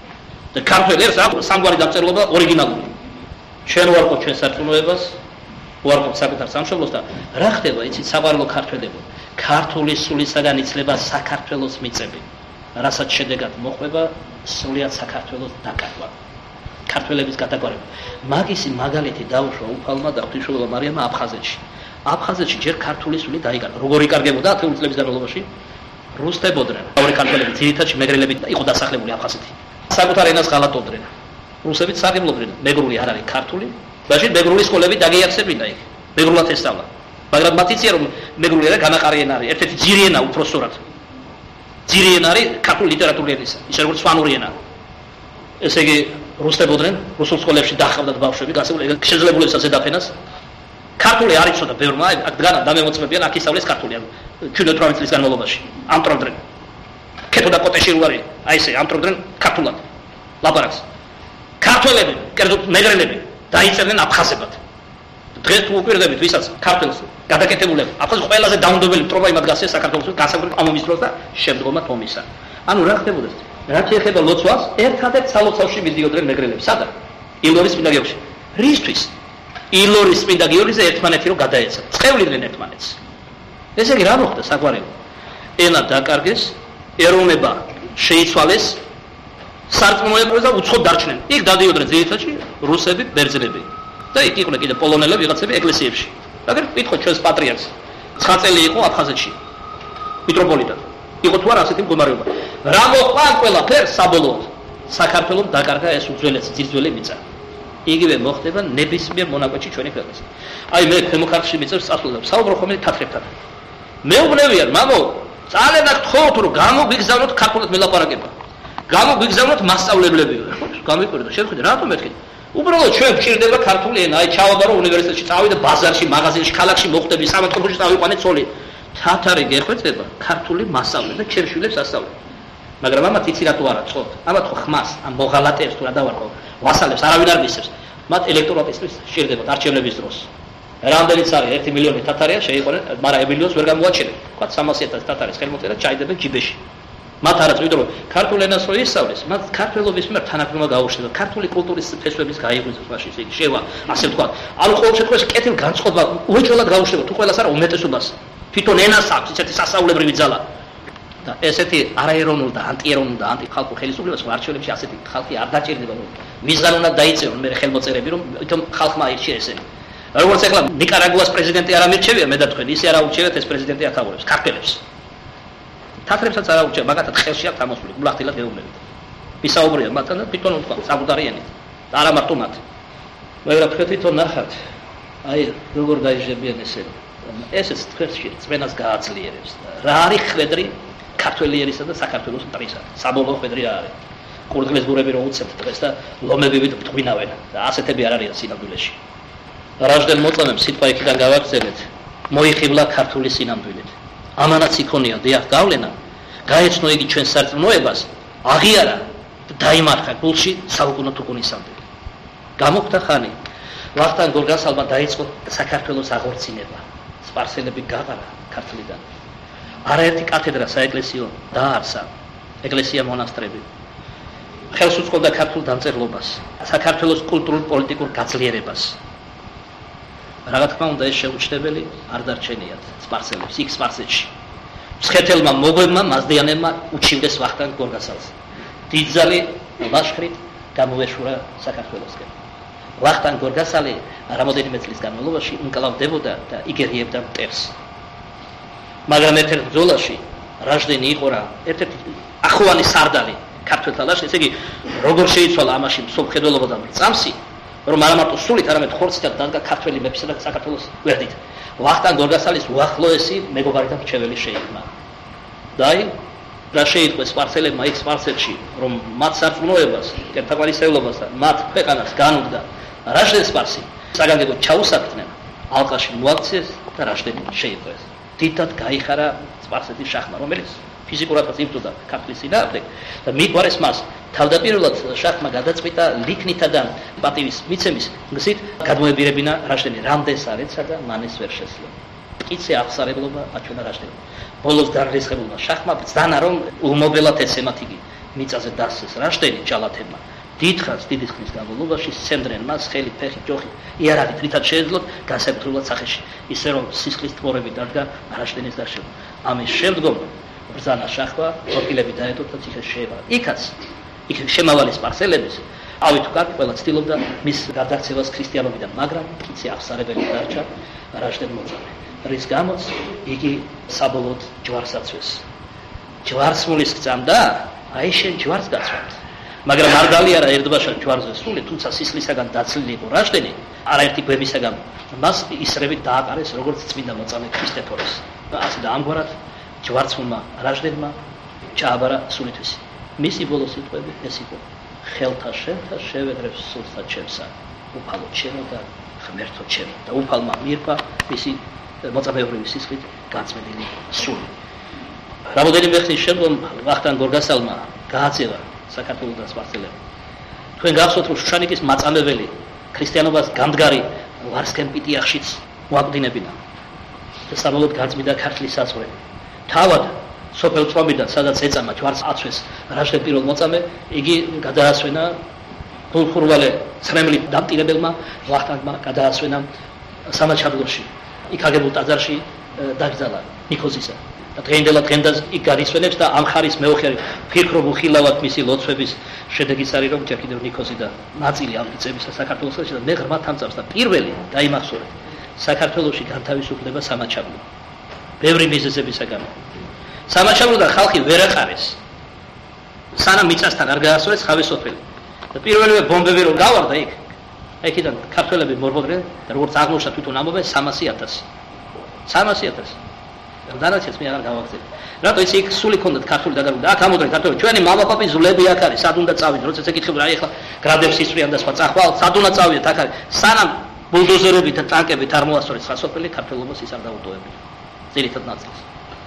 და ქართველი ერს აქვს სამგვარი დამწერლობა ორიგინალური. ჩვენ ვარყოფთ ჩვენ სარწმუნოებას, ვარყოფთ საკუთარ სამშობლოს და რა ხდება იცით საყვარელო ქართველებო? ქართული სულისაგან იცლება საქართველოს მიწები. რასაც შედეგად მოხვება სრულიად საქართველოს დაკარგვა. ქართველების გადაგვარება. მაგისი მაგალითი დაუშვა უფალმა და ღვთისმშობელმა მარიამმა აფხაზეთში. აფხაზეთში ჯერ ქართული სული დაიკარგა. როგორ იკარგებოდა ათეული წლების განმავლობაში? რუსთებოდნენ. ორი ქართველები ძირითადად მეგრელები იყო დასახლებული აფხაზეთი. საკუთარ ენას ღალატობდნენ. რუსებიც სარგებლობდნენ. მეგრული არ არის ქართული. ბაშინ მეგრული სკოლები დაგიახსებინა იქ. მეგრულად ესწავლა. მაგრამ მათ იციან რომ მეგრული ენა განაყარი ენა არის. ერთ-ერთი ძირი ენა უფრო სწორად. ძირი ენა არის ქართული ლიტერატურული ენისა. ის როგორც სვანური ენა. ესე იგი რუსთებოდნენ, რუსულ სკოლებში დაახავდათ ბავშვები, გასული შეძლებულებსაც ზედაფენას. ქართული არ იცოდა ბევრმა, აქ დგანა დამემოწმებიან, აქ ისწავლეს ქართული, ჩვენი ოცდაორი წლის განმავლობაში. ამტრობდნენ. ქეთო და კოტეში რუარი, აი ესე ამტრობდნენ ქართულად. ლაპარაკს. ქართველები, კერძოდ მეგრელები დაიწერდნენ აფხაზებად. დღეს თუ უპირდებით ვისაც ქართველს გადაკეთებულებ, აფხაზი ყველაზე დაუნდობელი მტრობა იმად გასცეს საქართველოს განსაკუთრებით ამომის დროს და შემდგომად ომისა. ანუ რა ხდებოდა? რაც ეხება ლოცვას, ერთადერთ სალოცავში მიდიოდნენ მეგრელები. სადა? ილორის წმინდა გიორგიში. რისთვის? ილორის წმინდა გიორგიზე ერთმანეთი რომ გადაეცა. წევლიდნენ ერთმანეთს. ესე იგი რა მოხდა საგვარელო? ენა დაკარგეს, ეროვნება შეიცვალეს, სარწმუნოებაზე და უცხოდ დარჩნენ. იქ დადიოდნენ ძირითადში რუსები, ბერძნები. და იქ იყვნენ კიდე პოლონელები, ვიღაცები ეკლესიებში. მაგრამ ვიტყოდ ჩვენს პატრიარქს. ცხრა წელი იყო აფხაზეთში. მიტროპოლიტად. იყო თუ არა ასეთი მდგომარეობა. რა მოხდა ყველაფერს საბოლოოდ? საქართველოს დაკარგა ეს უძველესი ძირძველი მიწა. იგივე მოხდება ნებისმიერ მონაკვეთში ჩვენი ქვეყნის. აი მე ქვემოქართლში მიწებს წასვლოდა, საუბრო ხოლმე თათრებთან. მეუბნევიან, მამო, ძალიან აქ გთხოვთ რომ გამოგვიგზავნოთ ქართულად მელაპარაკება. გამოგვიგზავნოთ მასწავლებლები. გამიკვირდა, შევხედე, რატომ მეთქი? უბრალოდ ჩვენ გვჭირდება ქართული ენა, აი ჩავაბარო უნივერსიტეტში, წავიდე ბაზარში, მაღაზიაში, ქალაქში მოხდები, სამართლებრივში წავიყვანე ცოლი. თათარი გეხვეწება ქართული მასწავლებელი და ჩემშვილებს ასწავლე. მაგრამ ამათ იცი რატო არა წოთ? ამათ ხო ხმას, ამ მოღალატეებს თუ რა დავარქო, ვასალებს, არავინ არ მისცემს. მათ ელექტროატესტის სჭირდებათ არჩევნების დროს. რამდენიც არის ერთი მილიონი თათარია შეიყვნენ, მაგრამ ემილიონს ვერ გამოაჩენენ. თქვა სამასი ათასი თათარის ხელმოწერა ჩაიდებენ ჯიბეში. მათ არა წვიდრო ქართულ ენას რო ისწავლეს, მათ ქართველობის მიერ თანაგრომა გაუშვება, ქართული კულტურის ფესვების გაიღვიძებს მაშინ ისე შევა, ასე ვთქვა. ანუ ყოველ შემთხვევაში კეთილ განწყობა უეჭველად გაუშვება, თუ ყველას არა უმეტესობას. თვითონ ენას აქვს ისეთი სასწაულებრივი ძალა. და ესეთი არაეროვნულ და ანტიეროვნულ და ანტიხალხურ ხელისუფლებას მარჩევლებში ასეთი ხალხი არ დაჭირდება. მისგან უნდა დაიწერონ მე ხელმოწერები, რომ თვითონ ხალხმა აირჩია ესენი. როგორც ახლა ნიკარაგუას პრეზიდენტი არ ამირჩევია მე და თქვენ, ისე არ აუჩევიათ ეს პრეზიდენტი ათაურებს, ქართველებს. თათრებსაც არ აუჩევია, მაგათაც ხელში აქვს ამოსული, გულახდილად გეუბნებით. ვისაუბრია მათთან და თვითონ უთქვა საბუდარი ენით. და არა მარტო მათ. მაგრამ თქვენ თვითონ ნახავთ, აი როგორ გაიჟებიან ესენი. ესეც თქვენში წმენას გააძლიერებს. რა არის ხვედრი ქართველი ერისა და საქართველოს მტრისა. საბოლოო ხვედრი რა არის? კურდღლის გურები რო უცებთ დღეს და ლომები ვიტყვინავენ და ასეთები არ არიან სინამდვილეში. რაჟდენ მოწამემ სიტყვა იქიდან გავაგზავნეთ. მოიხიბლა ქართული სინამდვილით. ამანაც იქონია დიახ გავლენა. გაეცნო იგი ჩვენ სარწმუნოებას, აღიარა და დაიმარხა გულში საუკუნოდ უკუნისამდე. გამოხდა ხანი. ვახტანგ გორგასალმა დაიწყო საქართველოს აღორძინება. სპარსელები გაყარა ქართლიდან. არაერთი კათედრა საეკლესიო დაარსა, ეკლესია მონასტრები. ხელს უწყობდა ქართულ დამწერლობას, საქართველოს კულტურულ-პოლიტიკურ გაძლიერებას. რა თქმა უნდა ეს შეუჩნდებელი არ დარჩენიათ სპარსელებს იქ სპარსეთში. მსხეთელმა მოგვებმა მაზდიანებმა უჩივდეს ვახტანგ გორგასალს. დიდძალი ლაშქრით გამოეშურა საქართველოსკენ. ვახტანგ გორგასალი რამოდენიმე წლის განმავლობაში ინკლავდებოდა და იგერიებდა მტერს. მაგრამ ერთ-ერთ ბრძოლაში რაჟდენი იყო რა, ერთ-ერთი ახოვანი სარდალი ქართველთა ლაშქრის, ესე იგი როგორ შეიცვალა ამაში მსოფლმხედველობა და წამსი, რომ არა მარტო სულით, არამედ ხორცითაც დადგა ქართველი მეფისა და საქართველოს გვერდით. ვახტანგ გორგასალის უახლოესი მეგობარი და მრჩეველი შეიქმნა. და აი რა შეიტყვე სპარსელებმა იქ სპარსეთში, რომ მათ სარწმუნოებას, ერთგვარისეულობას და მათ ქვეყანას განუდგა რაჟდენ სპარსი, საგანგებოდ ჩაუსაფრდნენ, ალყაში მოაქციეს და რაჟდენი შეიყვეს. დიდად გაიხარა სპარსეთის შაჰმა, რომელიც ფიზიკურადაც იბრძოდა ქართლის წინააღმდეგ და მიგვარეს მას. თავდაპირველად შაჰმა გადაწყვიტა ლიქნითა და პატივის მიცემის გზით გადმოებირებინა რაჟდენი, რამდენს არ ეცა და მან ეს ვერ შესძლო. მტკიცე აღსარებლობა აჩვენა რაჟდენმა. ბოლოს განრისხებულმა შაჰმა ბრძანა, რომ ულმობელად ეცემათ იგი მიწაზე დასცეს რაჟდენი ჯალათებმა. დიდხანს დიდი ხნის განმავლობაში სცემდნენ მას ხელი, ფეხი, ჯოხი, იარაღით, რითაც შეეძლოთ განსაკუთრებულად სახეში, ისე რომ სისხლის თმორები დადგა რაჟდენის დაშევა. ამის შემდგომ ბრძანა შაჰმა, ყოფილები დაედო და ციხეს შეევა. იქაც იქ შემავალი სპარსელების ავით უკან ყველა ცდილობდა მის გადაქცევას ქრისტიანობიდან, მაგრამ კიცი აღსარებელი დარჩა რაჟდენ მოწამე. რის გამოც იგი საბოლოოდ ჯვარს აცვეს. ჯვარსმულის გწამდა, აი შენ ჯვარს გაცვამთ. მაგრამ არ გალიარა ერთბაშად ჯვარზე სული, თუმცა სისხლისაგან დაცლილი იყო რაჟდენი, არაერთი გვებისაგან მას ისრებით დააყარეს როგორც წმინდა მოწამე ქრისტეთორეს. ასე და ამგვარად ჯვარცმულმა რაჟდენმა ჩააბარა სულითვისი. მისი ბოლო სიტყვები ეს იყო: ხელთა შენთა შევედრებს სულსა ჩემსა, უფალო ჩემო და ღმერთო ჩემო. და უფალმა მიირფა მისი მოწამეობრივი სისხლით გაწმენდილი სული. რამოდენიმე ხნის შემდგომ ვახტანგ გორგასალმა გააძევა საქართველოს და სპარსელებმა. თქვენ გახსოვთ, რომ შუშანიკის მაწამებელი ქრისტიანობას გამდგარი ვარსკენ პიტიახშიც მოაკვდინებინა და საბოლოოდ გაწმიდა ქართლის საზღვრები. თავად სოფელ წვამიდან, სადაც ეწამა ჯვარს აცვეს რაჟდენ პირველ მოწამე, იგი გადაასვენა გულხურვალე ცრემლით დამტირებელმა ვახტანგმა გადაასვენა სამაჩაბლოში. იქ აგებულ ტაძარში დაკრძალა ნიქოზისა. და დღეინდელად დღენდაც იქ გარისვენებს და ამ ხარის მეოხერი ფიქრობ უხილავად მისი ლოცვების შედეგიც არის, რომ ჯერ კიდევ ნიქოზი და ნაწილი ამ მიწებისა საქართველოსში და მე ღრმად ამწავს და პირველი დაიმახსოვრეთ საქართველოში განთავისუფლება სამაჩაბლო. ბევრი მიზეზებისაგან. სამაჩაბლოდან ხალხი ვერ აყარეს. სანამ მიწასთან არ გაასწორეს ხავი სოფელი. და პირველივე ბომბები რომ გავარდა იქ, იქიდან ქართველები მორბოდნენ და როგორც აღმოჩნდა თვითონ ამბობენ სამასი ათასი. სამასი ათასი. დანარჩენს მე აღარ გავაგზავნე. რატო ის იქ სული ქონდათ ქართული დაგარგული და აქ ამოდრენ ქართველები. ჩვენი მამაპაპის ზულები აქ არის, სად უნდა წავიდეთ, როცა ეკითხებოდა, აი ახლა გრადებს ისვრიან და სხვა წახვალ, სად უნდა წავიდეთ აქ არის. სანამ ბულდოზერებით და ტანკებით არ მოასწორეს ხა სოფელი, ქართველობას ის არ დაუტოვებია. ძირითად ნაწილს.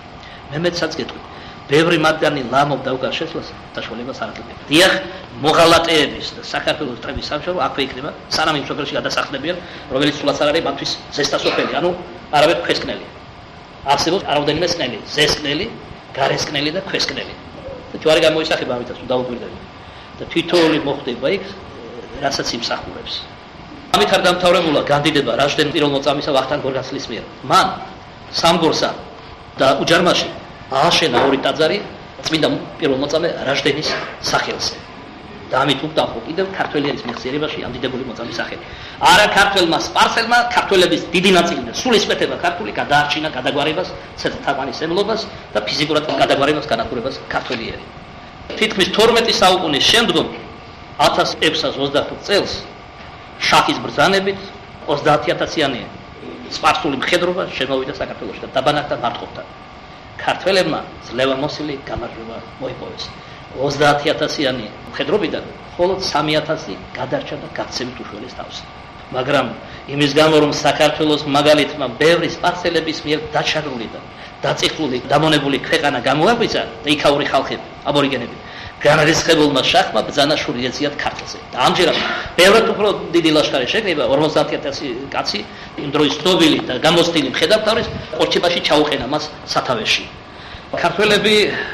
მე მეცაც გეტყვი. ბევრი მათგანი ლამობდა უკან შესვლას დაშველებას არ აძლევდა. დიახ, მოღალატეების და საქართველოს დროის სამშობლო აქვე იქნება, სანამ იმ სოფელში გადასახლებიან, რომელიც სულაც არ არის მათთვის ზესტასოფელი, ანუ არავე ქვესკნელი. არსებობს არავდენიმე სკნელი, ზესკნელი, გარესკნელი და ქვესკნელი. და ჯვარი გამოისახება ამითაც თუ დაუკვირდები. და თითოეული მოხდება იქ, რასაც იმსახურებს. ამით არ დამთავრებულა განდიდება რაჟდენ პირველ მოწამისა ვახტანგ გორგასლის მიერ. მან სამგორსა და უჯარმაში ააშენა ორი ტაძარი წმინდა პირველ მოწამე რაჟდენის სახელზე. და ამით უკდახო კიდევ ქართველების მეხსიერებაში ამ დიდებული მოწამის სახელი. არა ქართველმა სპარსელმა ქართველების დიდი ნაწილი და სულისკვეთება ქართული გადაარჩინა გადაგვარებას, ცეცხლთაყვანის ემლობას და ფიზიკურად გადაგვარებას განადგურებას ქართველიერი. თითქმის თორმეტი საუკუნის შემდგომ ათას ექვსას ოცდათხუთი წელს შაჰის ბრძანებით ოცდაათი ათასიანი სპარსული მხედრობა შემოვიდა საქართველოში და დაბანაკდა მარტყოფთან. ქართველებმა ძლევამოსილი გამარჯვება მოიპოვეს. ოცდაათი ათასიანი მხედრობიდან მხოლოდ სამი ათასი გადარჩა და გაქცევით უშველეს თავს. მაგრამ იმის გამო რომ საქართველოს მაგალითმა ბევრი სპარსელების მიერ დაჩაგრული და დაწიხლული დამონებული ქვეყანა გამოაგვიცა და იქაური ხალხები, აბორიგენები, განრისხებულმა შაჰმა ბრძანა შური ეძიათ ქართლზე. და ამჯერად ბევრად უფრო დიდი ლაშქარი შეკრიბა ორმოცდაათი ათასი კაცი იმ დროის ცნობილი და გამოცდილი მხედართმთავრის ყორჩებაში ჩაუყენა მას სათავეში. ქართველები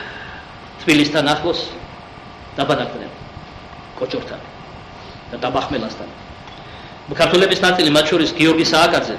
თბილისთან ახლოს დაბანაკდნენ კოჭორთან და დაბახმელასთან. ქართველების ნაწილი მათ შორის გიორგი სააკაძე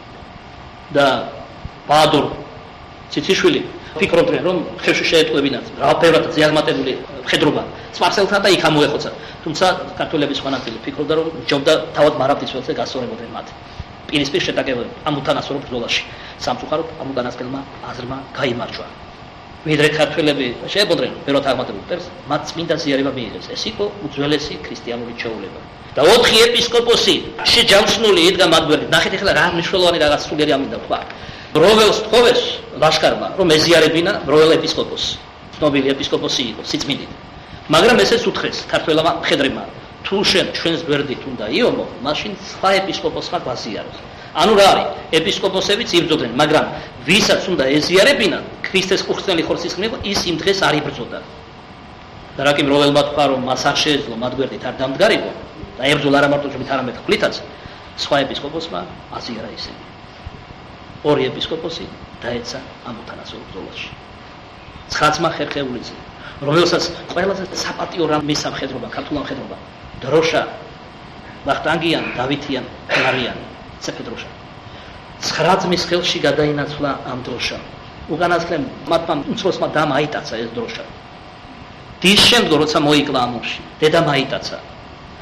და ბაადორ ციციშვილი ფიქრობდნენ, რომ ხევში შეეტყვებინათ რაოდენობით ზეაღმატებული მხედრობა სპარსელთან და იქ ამოეხოცა. თუმცა ქართველების სხვა ნაწილი ფიქრობდა, რომ ჯობდა თავად მარაბდის ველზე გასწორებოდნენ მათ. პირისპირ შეტაკებოდნენ ამ უთანასწორო ბრძოლაში. სამწუხაროდ ამ უკანასკნელმა აზრმა გაიმარჯვა. ვიდრე ქართველები შეებოდნენ ბევრად აღმატებულ მტერს, მათ წმინდა ზიარება მიიღეს. ეს იყო უძველესი ქრისტიანული ჩვეულება. და ოთხი ეპისკოპოსი შეჯამსნული იდგა მათ გვერდით. ნახეთ ახლა რა მნიშვნელოვანი რაღაც სულიერი ამინდა თქვა. ბროველს თხოვეს ლაშქარმა, რომ ეზიარებინა ბროველ ეპისკოპოსს. ცნობილი ეპისკოპოსი იყო სიწმინდით. მაგრამ ესეც უთხრეს ქართველმა მხედრებმა, თუ შენ ჩვენს გვერდით უნდა იომო, მაშინ სხვა ეპისკოპოსმა გვაზიაროს. ანუ რა არის? ეპისკოპოსებიც იბრძოდნენ, მაგრამ ვისაც უნდა ეზიარებინა, ქრისტეს კურთხელი ხორცის მიიღო, ის იმ დღეს არ იბრძოდა. და რა კი მროველმა თქვა, რომ მას არ შეეძლო მათ გვერდით არ დამდგარიყო და ებრძოლა არა მარტო ჯობით, არამედ ხვლითაც, სხვა ეპისკოპოსმა აზიარა ისინი. ორი ეპისკოპოსი დაეცა ამ უთანასწორო ბრძოლაში. ცხრაცმა ხერხეულიძე, რომელსაც ყველაზე საპატიო რამ მისცა მხედრობა, ქართულმა მხედრობა, დროშა, ვახტანგიან, დავითიან, ხნარიანი, ცეფედროშა. ცხრა ძმის ხელში გადაინაცვლა ამ დროშა. უკანასკნელ მათმა უმცროსმა დამ აიტაცა ეს დროშა. დის შემდგომ როცა მოიკლა ამ ომში, დედამ აიტაცა.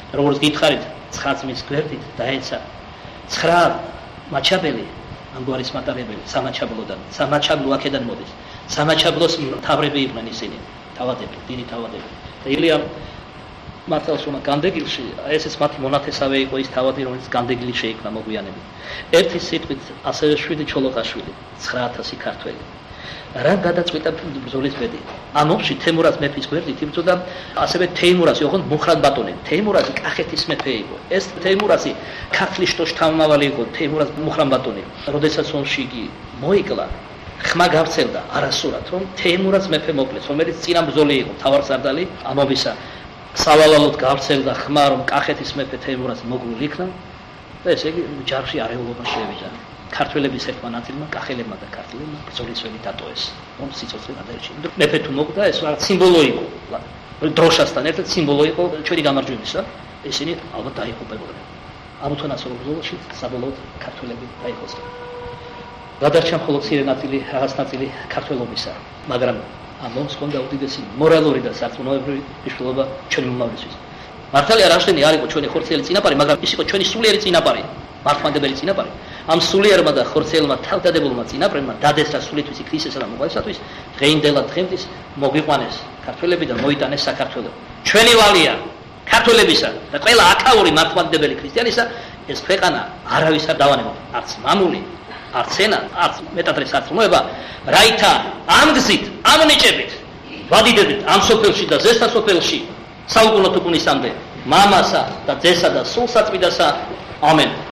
როგორც გითხარით, ცხრა წლის გვერდით დაეცა ცხრა მაჩაბელი ამგვარის მატარებელი სამაჩაბლოდან, სამაჩაბლო აქედან მოდის. სამაჩაბლოს მთავრები იყვნენ ისინი, თავადები, დიდი თავადები. და ილიამ მართალს უნდა განდეგილში, ესეც მათი მონათესავე იყო ის თავადი, რომელიც განდეგილი შეიქმნა მოგვიანებით. ერთი სიტყვით ასევე შვიდი ჩოლოყაშვილი, ცხრა ათასი ქართველი. რა გადაწყვიტა ბრძოლის ბედი? ამ ომში თემურაზ მეფის გვერდით იბრძოდა ასევე თეიმურაზი, ოღონდ მუხრად ბატონი. თეიმურაზი კახეთის მეფე იყო. ეს თეიმურაზი ქართლის შტოს შთამომავალი იყო, თეიმურაზ მუხრად ბატონი. როდესაც ომში იგი მოიკლა, ხმა გავრცელდა არასურად, რომ თეიმურაზ მეფე მოკლეს, რომელიც წინა ბრძოლი იყო, მთავარსარდალი ამ ომისა. სავალალოდ გავრცელდა ხმა, რომ კახეთის მეფე თეიმურაზი მოგლულ იქნა და ესე იგი ჯარში არეულობა შევიდა. ქართველების ერთმა ნაწილმა, კახელებმა და ქართველებმა ბრძოლის ველი დატოეს. ომს სიცოცხლე გადაერჩინა. მეფე თუ მოკვდა, ეს რაღაც სიმბოლო იყო. დროშასთან ერთად სიმბოლო იყო ჩვენი გამარჯვებისა. ისინი ალბათ დაიღუპებოდნენ. ამ უთანასწორო ბრძოლაში საბოლოოდ ქართველები დაიხოსდნენ. გადარჩა მხოლოდ მცირე ნაწილი, რაღაც ნაწილი ქართველობისა, მაგრამ ამ ომს ჰქონდა უდიდესი მორალური და სარწმუნოებრივი მნიშვნელობა ჩვენი უმრავლესობის. მართალია რაშენი არ იყო ჩვენი ხორციელი წინაპარი, მაგრამ ის იყო ჩვენი სულიერი წინაპარი, მართლმადიდებელი წინაპარი. ამ სულიერმა და ხორციელმა თავდადებულმა წინაპრებმა დადესრა სულითვისი ქრისესა და მოღვაწეობის დღეინდელად დღემდის მოგვიყვანეს ქართველები და მოიტანეს საქართველო. ჩვენი ვალია ქართველებისა და ყველა აკაური მართლმადიდებელი ქრისტიანისა ეს ქვეყანა არავის არ დავანებოთ, არც მამული, არც ენა, არც მეტადრე სარწმუნოება, რაითა ამ გზით, ამ ნიჭებით ვადიდებით ამ სოფელში და ზესთა სოფელში საუკუნო თუ კუნისამდე მამასა და ძესა და სულ საწმიდასა. ამენ.